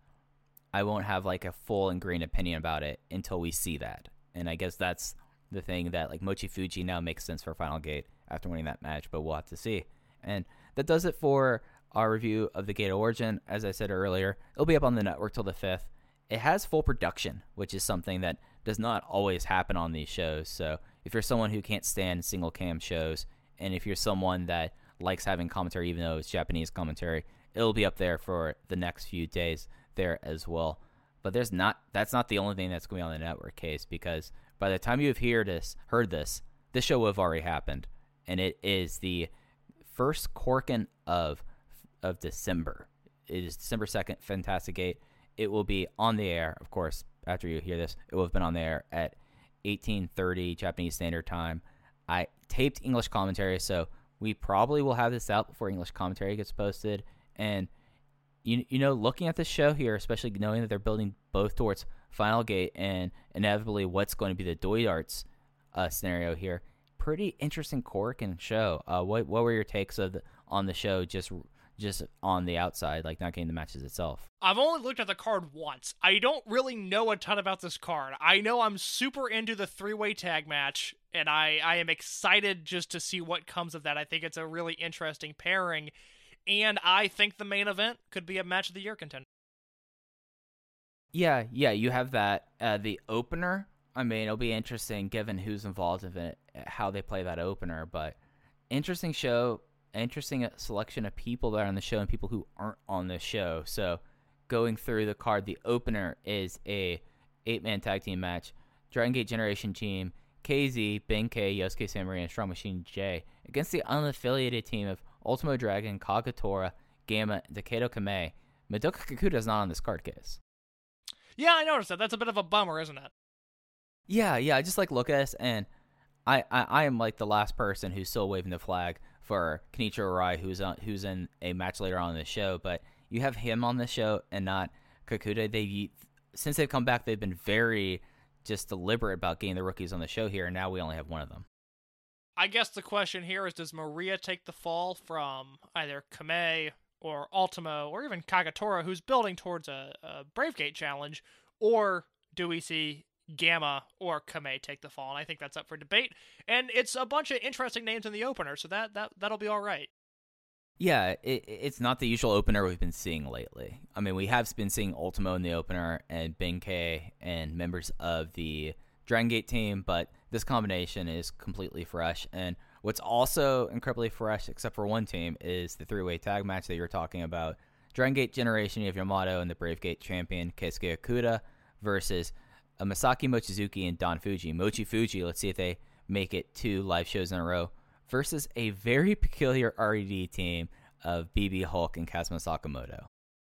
I won't have like a full and green opinion about it until we see that. And I guess that's the thing that like Mochi Fuji now makes sense for Final Gate after winning that match, but we'll have to see. And that does it for our review of the Gate of Origin. As I said earlier, it'll be up on the network till the fifth. It has full production, which is something that does not always happen on these shows. So if you're someone who can't stand single cam shows, and if you're someone that likes having commentary even though it's Japanese commentary, it'll be up there for the next few days there as well. But there's not that's not the only thing that's going to be on the network case, because by the time you've heard this, heard this, this show will have already happened. And it is the first Korakuen of of December. It is December second, Fantastic Gate. It will be on the air, of course, after you hear this. It will have been on the air at eighteen thirty Japanese Standard Time. I taped English commentary, so we probably will have this out before English commentary gets posted. And, you you know, looking at this show here, especially knowing that they're building both towards Final Gate and inevitably what's going to be the Doi Darts uh, scenario here, pretty interesting Korakuen show. Uh, what what were your takes of the, on the show just just on the outside, like not getting the matches itself? I've only looked at the card once. I don't really know a ton about this card. I know I'm super into the three-way tag match, and I, I am excited just to see what comes of that. I think it's a really interesting pairing. and I think the main event could be a match of the year contender. Yeah, yeah, you have that. Uh, the opener, I mean, it'll be interesting given who's involved in it, how they play that opener, but interesting show, interesting selection of people that are on the show and people who aren't on the show. So going through the card, the opener is a eight-man tag team match. Dragon Gate Generation Team, K Z, Ben K, Yosuke Samarina, and Strong Machine J against the unaffiliated team of Ultimo Dragon, Kagatora, Gamma, and Takedo Kamei. Madoka Kakuta is not on this card, case. Yeah, I noticed that. That's a bit of a bummer, isn't it? Yeah, yeah. I just like look at this, and I, I, I am like the last person who's still waving the flag for Kenichiro Arai, who's on, who's in a match later on in the show. But you have him on the show and not Kakuta. They since they've come back, they've been very just deliberate about getting the rookies on the show here, and now we only have one of them. I guess the question here is, does Maria take the fall from either Kamei or Ultimo, or even Kagatora, who's building towards a, a Brave Gate challenge, or do we see Gamma or Kamei take the fall? And I think that's up for debate. And it's a bunch of interesting names in the opener, so that, that, that'll be all right. Yeah, it, it's not the usual opener we've been seeing lately. I mean, we have been seeing Ultimo in the opener and Ben-K and members of the Dragon Gate team, but this combination is completely fresh. And what's also incredibly fresh, except for one team, is the three-way tag match that you were talking about. Dragon Gate Generation, you have Yamato and the Brave Gate champion, Keisuke Okuda, versus uh, Masaki Mochizuki and Don Fuji. Mochi Fuji, let's see if they make it two live shows in a row, versus a very peculiar R E D team of B B Hulk and Kazuma Sakamoto.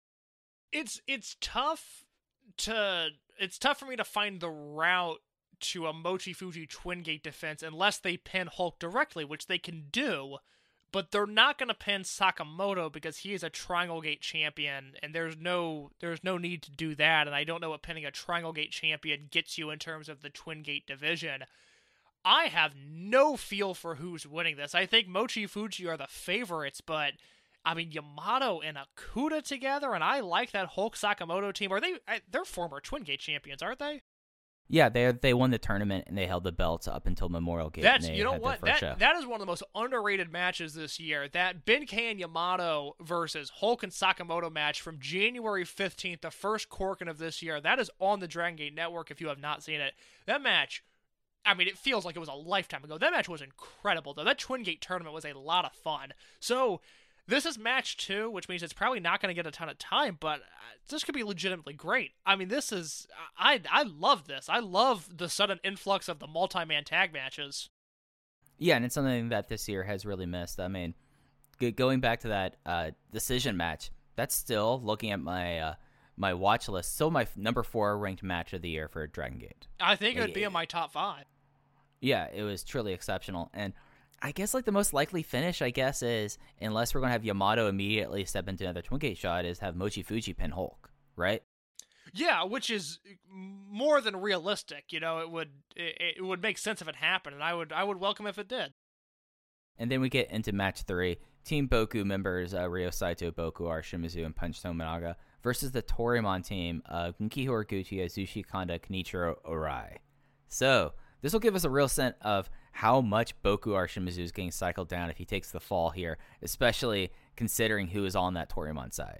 It's it's tough to it's tough for me to find the route to a Mochi Fuji Twin Gate defense unless they pin Hulk directly, which they can do, but they're not going to pin Sakamoto because he is a Triangle Gate champion, and there's no there's no need to do that, and I don't know what pinning a Triangle Gate champion gets you in terms of the Twin Gate division. I have no feel for who's winning this. I think Mochi Fuji are the favorites, but I mean, Yamato and Okuda together, and I like that Hulk Sakamoto team. Are they? They're former Twin Gate champions, aren't they? Yeah, they they won the tournament and they held the belts up until Memorial Gate. That's and they you know had what their first that show. that is one of the most underrated matches this year. That Ben-K and Yamato versus Hulk and Sakamoto match from January fifteenth, the first Korakuen of this year. That is on the Dragon Gate Network. If you have not seen it, that match. I mean, it feels like it was a lifetime ago. That match was incredible, though. That Twin Gate tournament was a lot of fun. So. This is match two, which means it's probably not going to get a ton of time, but this could be legitimately great. I mean, this is... I I love this. I love the sudden influx of the multi-man tag matches. Yeah, and it's something that this year has really missed. I mean, g- going back to that uh, decision match, that's still, looking at my uh, my watch list, still my f- number four ranked match of the year for Dragon Gate. I think it would like, be in my top five. Yeah, it was truly exceptional, and... I guess like the most likely finish, I guess, is unless we're going to have Yamato immediately step into another Twin Gate shot, is have Mochi Fuji pin Hulk, right? Yeah, which is more than realistic. You know, it would it, it would make sense if it happened, and I would I would welcome if it did. And then we get into match three. Team Boku members uh, Ryo Saito, Boku R, Shimizu, and Punch Tominaga versus the Torimon team of Genki Horiguchi, Azushi Kanda, Kenichiro Arai. So this will give us a real sense of how much Boku R Shimizu is getting cycled down if he takes the fall here, especially considering who is on that Torimon side.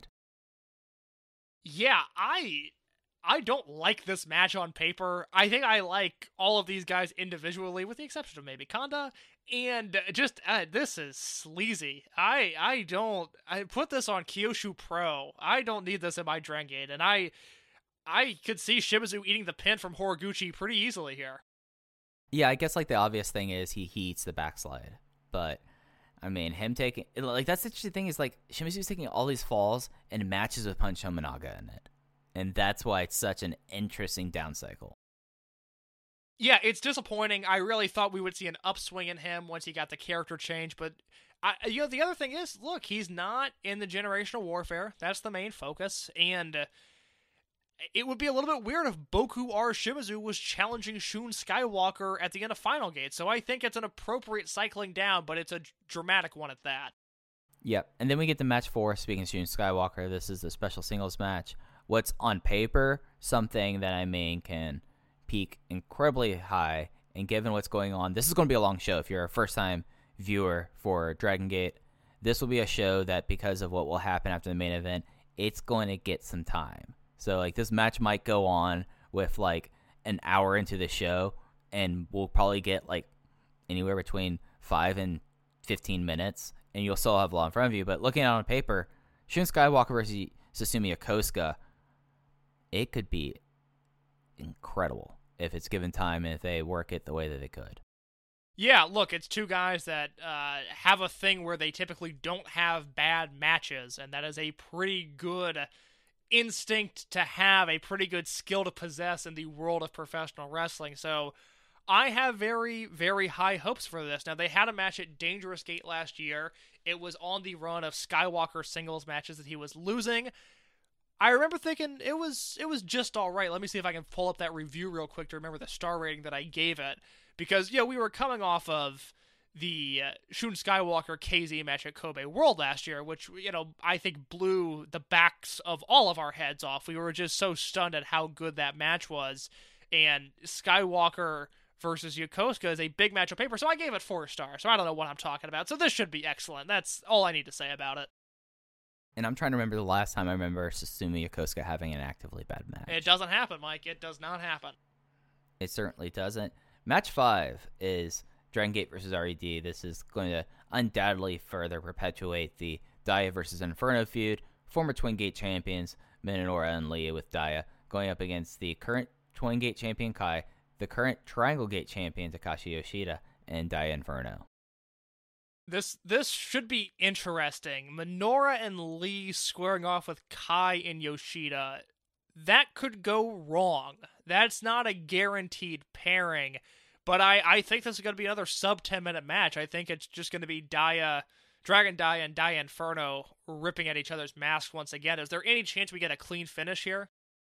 Yeah, I I don't like this match on paper. I think I like all of these guys individually, with the exception of maybe Kanda, and just uh, this is sleazy. I I don't I put this on Kyosho Pro. I don't need this in my Dragon Gate, and I I could see Shimizu eating the pin from Horiguchi pretty easily here. Yeah, I guess like the obvious thing is he, he eats the backslide. But, I mean, him taking... Like, that's the interesting thing is, like, Shimizu's taking all these falls and matches with Punch Tominaga in it. And that's why it's such an interesting down cycle. Yeah, it's disappointing. I really thought we would see an upswing in him once he got the character change. But, I, you know, the other thing is, look, he's not in the Generational Warfare. That's the main focus. And... Uh, it would be a little bit weird if Boku R Shimizu was challenging Shun Skywalker at the end of Final Gate, so I think it's an appropriate cycling down, but it's a dramatic one at that. Yep, and then we get to match four. Speaking of Shun Skywalker, this is the special singles match. What's on paper, something that I mean can peak incredibly high, and given what's going on, this is going to be a long show if you're a first-time viewer for Dragon Gate. this will be a show that, because of what will happen after the main event, it's going to get some time. So, like, this match might go on with, like, an hour into the show, and we'll probably get, like, anywhere between five and fifteen minutes, and you'll still have a lot in front of you. But looking at it on paper, Shun Skywalker versus Susumu Yokosuka, it could be incredible if it's given time and if they work it the way that they could. Yeah, look, it's two guys that uh, have a thing where they typically don't have bad matches, and that is a pretty good instinct to have, a pretty good skill to possess in the world of professional wrestling. So I have very, very high hopes for this. Now, they had a match at Dangerous Gate last year. It was on the run of Skywalker singles matches that he was losing. I remember thinking it was it was just all right. Let me see if I can pull up that review real quick to remember the star rating that I gave it. Because, yeah, we were coming off of the uh, Shun Skywalker K Z match at Kobe World last year, which, you know, I think blew the backs of all of our heads off. We were just so stunned at how good that match was. And Skywalker versus Yokosuka is a big match on paper, so I gave it four stars. So I don't know what I'm talking about. So this should be excellent. That's all I need to say about it. And I'm trying to remember the last time I remember Susumu Yokosuka having an actively bad match. It doesn't happen, Mike. It does not happen. It certainly doesn't. Match five is Dragon Gate versus R E D. This is going to undoubtedly further perpetuate the Daya versus Inferno feud. Former Twin Gate champions Minoru and Lee with Daya going up against the current Twin Gate champion Kai, the current Triangle Gate champion Takashi Yoshida, and Daya Inferno. This this should be interesting. Minoru and Lee squaring off with Kai and Yoshida. That could go wrong. That's not a guaranteed pairing. But I, I think this is going to be another sub ten minute match. I think it's just going to be Daya, Dragon Daya and Daya Inferno ripping at each other's masks once again. Is there any chance we get a clean finish here?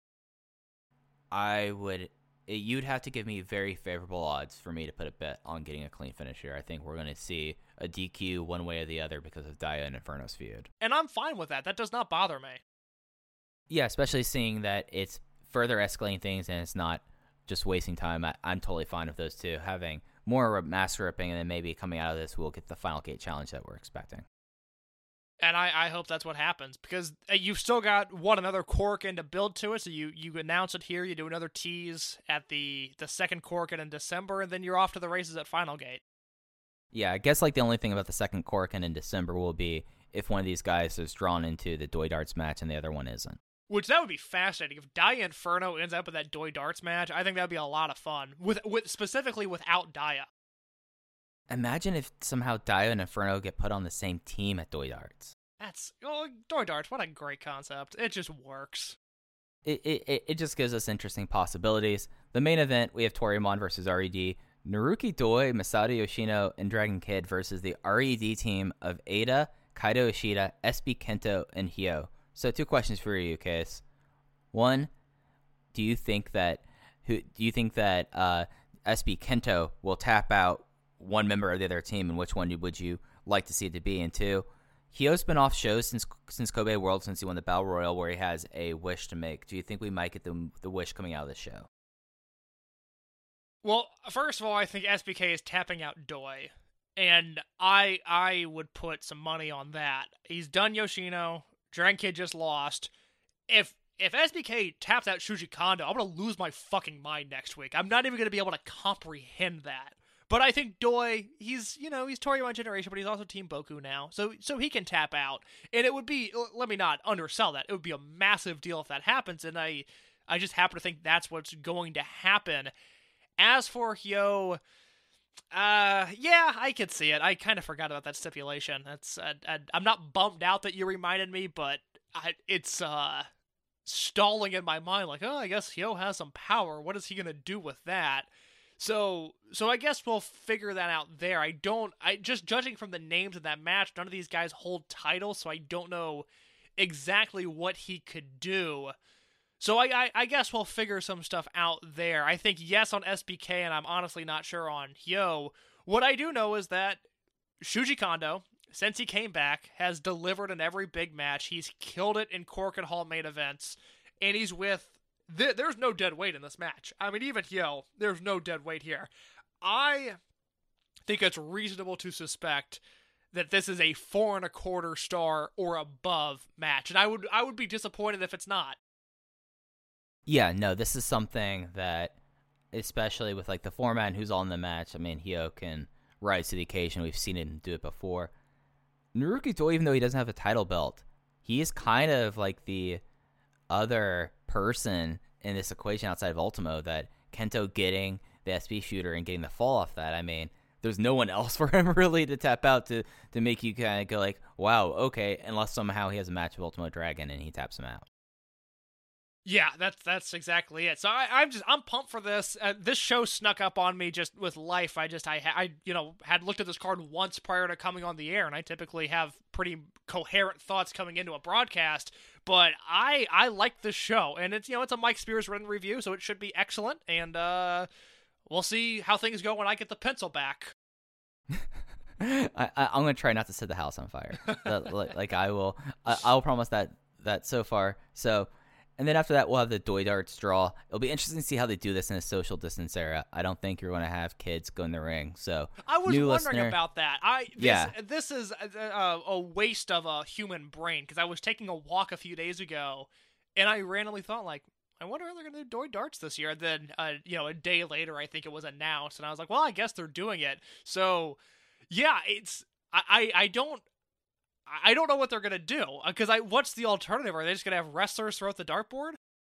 I would... You'd have to give me very favorable odds for me to put a bet on getting a clean finish here. I think we're going to see a D Q one way or the other because of Daya and Inferno's feud. And I'm fine with that. That does not bother me. Yeah, especially seeing that it's further escalating things and it's not just wasting time. I, I'm totally fine with those two. Having more mask ripping, and then maybe coming out of this, we'll get the Final Gate challenge that we're expecting. And I, I hope that's what happens, because you've still got, what, another Korakuen to build to it, so you, you announce it here, you do another tease at the, the second Korakuen in December, and then you're off to the races at Final Gate. Yeah, I guess like the only thing about the second Korakuen in December will be if one of these guys is drawn into the Doi Darts match and the other one isn't. Which, that would be fascinating. If Daya Inferno ends up with that Doi Darts match, I think that would be a lot of fun, with, with specifically without Daya. Imagine if somehow Daya and Inferno get put on the same team at Doi Darts. That's, oh, Doi Darts, what a great concept. It just works. It, it it just gives us interesting possibilities. The main event, we have Toryumon versus R E D, Naruki Doi, Masato Yoshino, and Dragon Kid versus the R E D team of Eita, Kaito Ishida, S B Kento, and Hyo. So two questions for you, Case. One, do you think that who do you think that uh, S B Kento will tap out one member of the other team, and which one would you like to see it to be? And two, Hyo's been off shows since since Kobe World, since he won the Battle Royal, where he has a wish to make. Do you think we might get the the wish coming out of this show? Well, first of all, I think S B K is tapping out Doi, and I I would put some money on that. He's done Yoshino. Dragon Kid just lost. If if S B K taps out Shuji Kondo, I'm gonna lose my fucking mind next week. I'm not even gonna be able to comprehend that. But I think Doi, he's, you know, he's Toryumon Generation, but he's also Team Boku now. So so he can tap out. And it would be, let me not undersell that, it would be a massive deal if that happens, and I I just happen to think that's what's going to happen. As for Hyo, uh, yeah, I could see it. I kind of forgot about that stipulation. That's uh, I, I'm not bummed out that you reminded me, but I, it's uh stalling in my mind, like, oh, I guess Hyo has some power. What is he going to do with that? So, so I guess we'll figure that out there. I don't, I just judging from the names of that match, none of these guys hold titles, so I don't know exactly what he could do. So I, I, I guess we'll figure some stuff out there. I think yes on S B K, and I'm honestly not sure on Hyo. What I do know is that Shuji Kondo, since he came back, has delivered in every big match. He's killed it in Korakuen Hall main events, and he's with Th- there's no dead weight in this match. I mean, even Hyo, there's no dead weight here. I think it's reasonable to suspect that this is a four and a quarter star or above match, and I would I would be disappointed if it's not. Yeah, no, this is something that, especially with like the format and who's all in the match, I mean, Hyo can rise to the occasion. We've seen him do it before. Naruki Doi, even though he doesn't have a title belt, he is kind of like the other person in this equation outside of Ultimo that Kento getting the S P shooter and getting the fall off that. I mean, there's no one else for him really to tap out to, to make you kind of go like, wow, okay, unless somehow he has a match with Ultimo Dragon and he taps him out. Yeah, that's that's exactly it. So I, I'm just I'm pumped for this. Uh, this show snuck up on me just with life. I just I I you know had looked at this card once prior to coming on the air, and I typically have pretty coherent thoughts coming into a broadcast. But I I like this show, and it's you know it's a Mike Spears written review, so it should be excellent. And uh, we'll see how things go when I get the pencil back. I, I I'm gonna try not to set the house on fire. like, like I will I, I'll promise that that so far. So. And then after that, we'll have the Doi Darts draw. It'll be interesting to see how they do this in a social distance era. I don't think you're going to have kids go in the ring. So I was new wondering listener, about that. I this, yeah. this is a, a waste of a human brain because I was taking a walk a few days ago, and I randomly thought like, I wonder how they're going to do Doi Darts this year. And then uh, you know, a day later, I think it was announced, and I was like, well, I guess they're doing it. So yeah, it's I I, I don't. I don't know what they're gonna do because I. What's the alternative? Are they just gonna have wrestlers throw out the dartboard?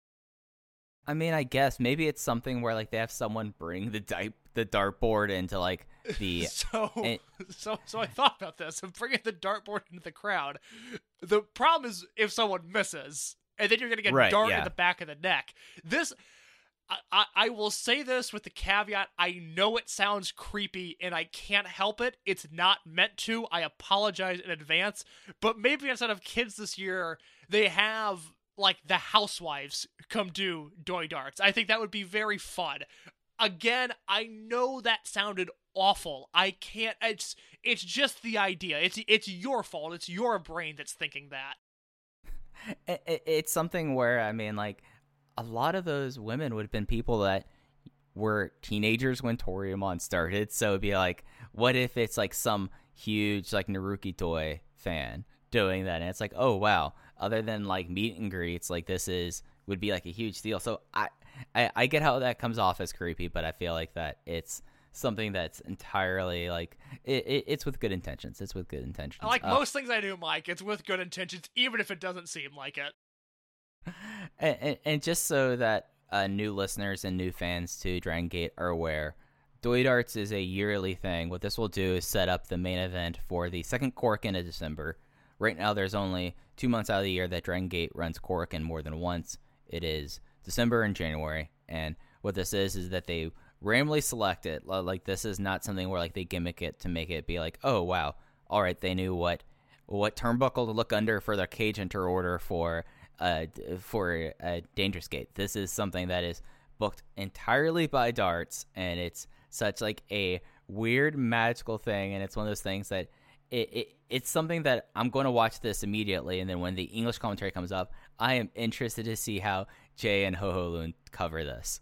I mean, I guess maybe it's something where like they have someone bring the di- the dartboard into like the. so and, so so I thought about this and bringing the dartboard into the crowd. The problem is if someone misses, and then you're gonna get right, dart yeah. in the back of the neck. This. I, I, I will say this with the caveat, I know it sounds creepy and I can't help it. It's not meant to. I apologize in advance. But maybe instead of kids this year, they have, like, the housewives come do Doi Darts. I think that would be very fun. Again, I know that sounded awful. I can't, it's it's just the idea. It's, it's your fault. It's your brain that's thinking that. it, it, it's something where, I mean, like, a lot of those women would have been people that were teenagers when Toryumon started. So it'd be like, what if it's like some huge like Naruki Doi fan doing that? And it's like, oh, wow. Other than like meet and greets, like this is would be like a huge deal. So I, I, I get how that comes off as creepy, but I feel like that it's something that's entirely like it, it, it's with good intentions. It's with good intentions. Like uh, most things I do, Mike, it's with good intentions, even if it doesn't seem like it. And, and, and just so that uh, new listeners and new fans to Dragon Gate are aware, Doi Darts is a yearly thing. What this will do is set up the main event for the second Korakuen of December. Right now, there's only two months out of the year that Dragon Gate runs Korakuen more than once. It is December and January. And what this is is that they randomly select it. Like, this is not something where like they gimmick it to make it be like, oh, wow, all right, they knew what what turnbuckle to look under for their cage enter order for Uh, for a Dangerous Gate. This is something that is booked entirely by Darts, and it's such like a weird magical thing, and it's one of those things that it, it it's something that I'm going to watch this immediately, and then when the English commentary comes up, I am interested to see how Jay and Ho Ho Lun cover this.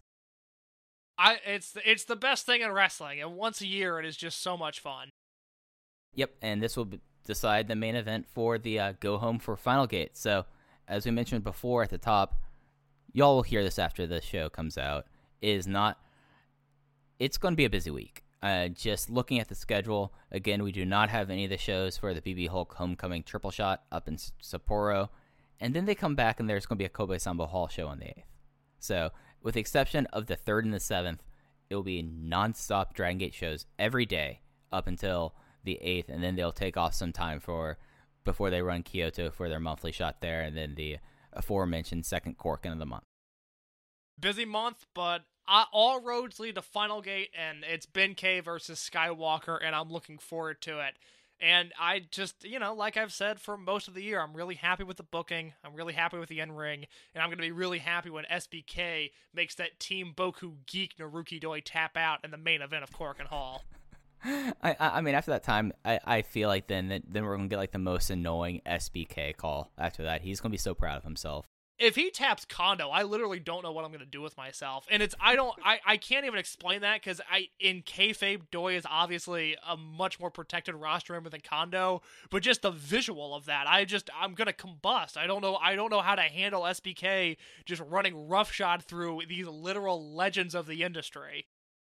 I it's it's the best thing in wrestling, and once a year it is just so much fun. Yep, and this will be, decide the main event for the uh, Go Home for Final Gate. So as we mentioned before at the top, y'all will hear this after the show comes out, is not, it's going to be a busy week. Uh, just looking at the schedule, again, we do not have any of the shows for the B B Hulk Homecoming Triple Shot up in Sapporo, and then they come back and there's going to be a Kobe Sambo Hall show on the eighth. So, with the exception of the third and the seventh, it will be non-stop Dragon Gate shows every day up until the eighth, and then they'll take off some time for before they run Kyoto for their monthly shot there, and then the aforementioned second Korakuen of the month. Busy month, but uh, all roads lead to Final Gate, and it's Ben K versus Skywalker, and I'm looking forward to it. And I just, you know, like I've said for most of the year, I'm really happy with the booking, I'm really happy with the in-ring, and I'm going to be really happy when S B K makes that Team Boku Geek Naruki Doi tap out in the main event of Korakuen Hall. I I mean, after that time, I, I feel like then then we're going to get like the most annoying S B K call after that. He's going to be so proud of himself. if he taps Kondo, I literally don't know what I'm going to do with myself. And it's, I don't, I, I can't even explain that because I, in kayfabe, Doi is obviously a much more protected roster member than Kondo, but just the visual of that, I just, I'm going to combust. I don't know, I don't know how to handle S B K just running roughshod through these literal legends of the industry.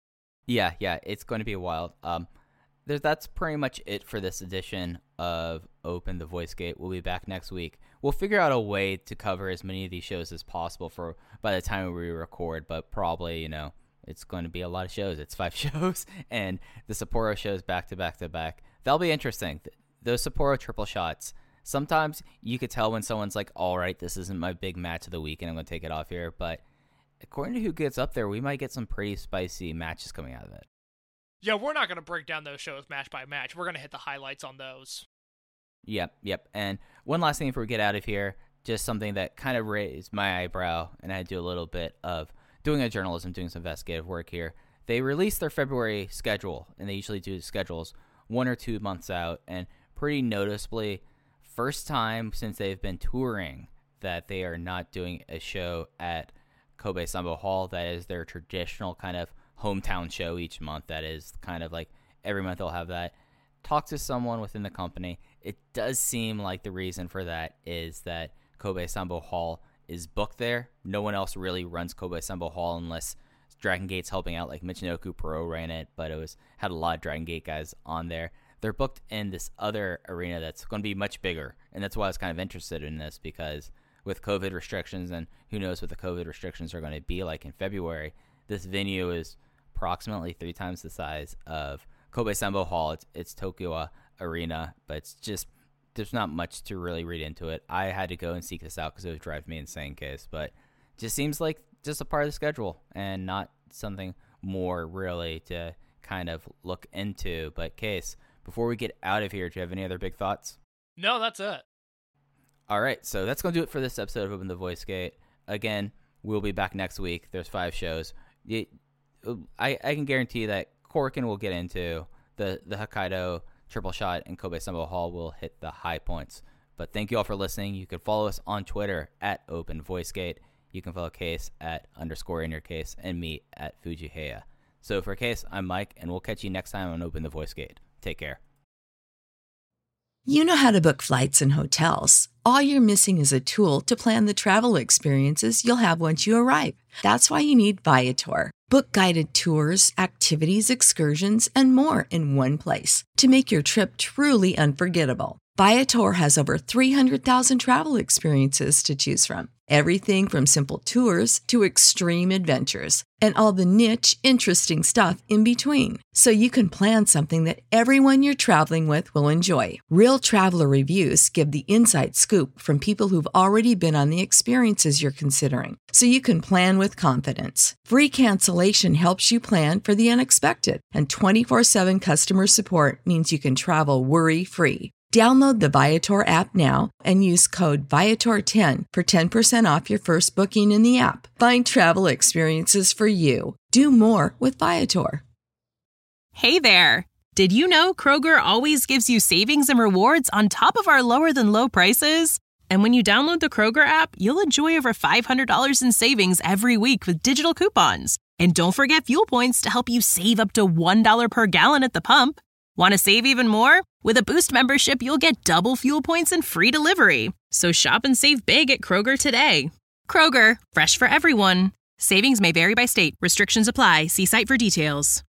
Yeah, yeah, it's going to be wild. Um, There's, that's pretty much it for this edition of Open the Voice Gate. We'll be back next week. We'll figure out a way to cover as many of these shows as possible for by the time we record, but probably, you know, it's going to be a lot of shows. It's five shows, and the Sapporo shows back to back to back. That'll be interesting. Those Sapporo triple shots, sometimes you could tell when someone's like, all right, this isn't my big match of the week, and I'm going to take it off here. But according to who gets up there, we might get some pretty spicy matches coming out of it. Yeah, we're not going to break down those shows match by match. We're going to hit the highlights on those. Yep, yep. And one last thing before we get out of here, just something that kind of raised my eyebrow, and I do a little bit of doing a journalism, doing some investigative work here. They released their February schedule, and they usually do schedules one or two months out, and pretty noticeably, first time since they've been touring that they are not doing a show at Kobe Sanbo Hall. That is their traditional kind of hometown show each month. That is kind of like every month they'll have that. Talk to someone within the company. It does seem like the reason for that is that Kobe Sanbo Hall is booked there. No one else really runs Kobe Sanbo Hall unless Dragon Gate's helping out, like Michinoku Pro ran it, but it was had a lot of Dragon Gate guys on there. They're booked in this other arena that's going to be much bigger, and that's why I was kind of interested in this, because with COVID restrictions, and who knows what the COVID restrictions are going to be like in February, this venue is approximately three times the size of Kobe Sanbo Hall. It's, it's Tokyo Arena, but it's just, there's not much to really read into it. I had to go and seek this out because it would drive me insane, case, but just seems like just a part of the schedule and not something more really to kind of look into. But Case, before we get out of here, do you have any other big thoughts? No, that's it. All right, so that's going to do it for this episode of Open the Voice Gate. Again, we'll be back next week. There's five shows. It, I, I can guarantee that Korakuen will get into the, the Hokkaido Triple Shot, and Kobe Sanbo Hall will hit the high points. But thank you all for listening. You can follow us on Twitter at Open Voice Gate. You can follow Case at underscore in your case and me at Fujiheya. So for Case, I'm Mike, and we'll catch you next time on Open the Voice Gate. Take care. You know how to book flights and hotels. All you're missing is a tool to plan the travel experiences you'll have once you arrive. That's why you need Viator. Book guided tours, activities, excursions, and more in one place to make your trip truly unforgettable. Viator has over three hundred thousand travel experiences to choose from. Everything from simple tours to extreme adventures and all the niche, interesting stuff in between. So you can plan something that everyone you're traveling with will enjoy. Real traveler reviews give the inside scoop from people who've already been on the experiences you're considering. So you can plan with confidence. Free cancellation helps you plan for the unexpected. And twenty-four seven customer support means you can travel worry-free. Download the Viator app now and use code Viator ten for ten percent off your first booking in the app. Find travel experiences for you. Do more with Viator. Hey there! Did you know Kroger always gives you savings and rewards on top of our lower than low prices? And when you download the Kroger app, you'll enjoy over five hundred dollars in savings every week with digital coupons. And don't forget fuel points to help you save up to one dollar per gallon at the pump. Want to save even more? With a Boost membership, you'll get double fuel points and free delivery. So shop and save big at Kroger today. Kroger, fresh for everyone. Savings may vary by state. Restrictions apply. See site for details.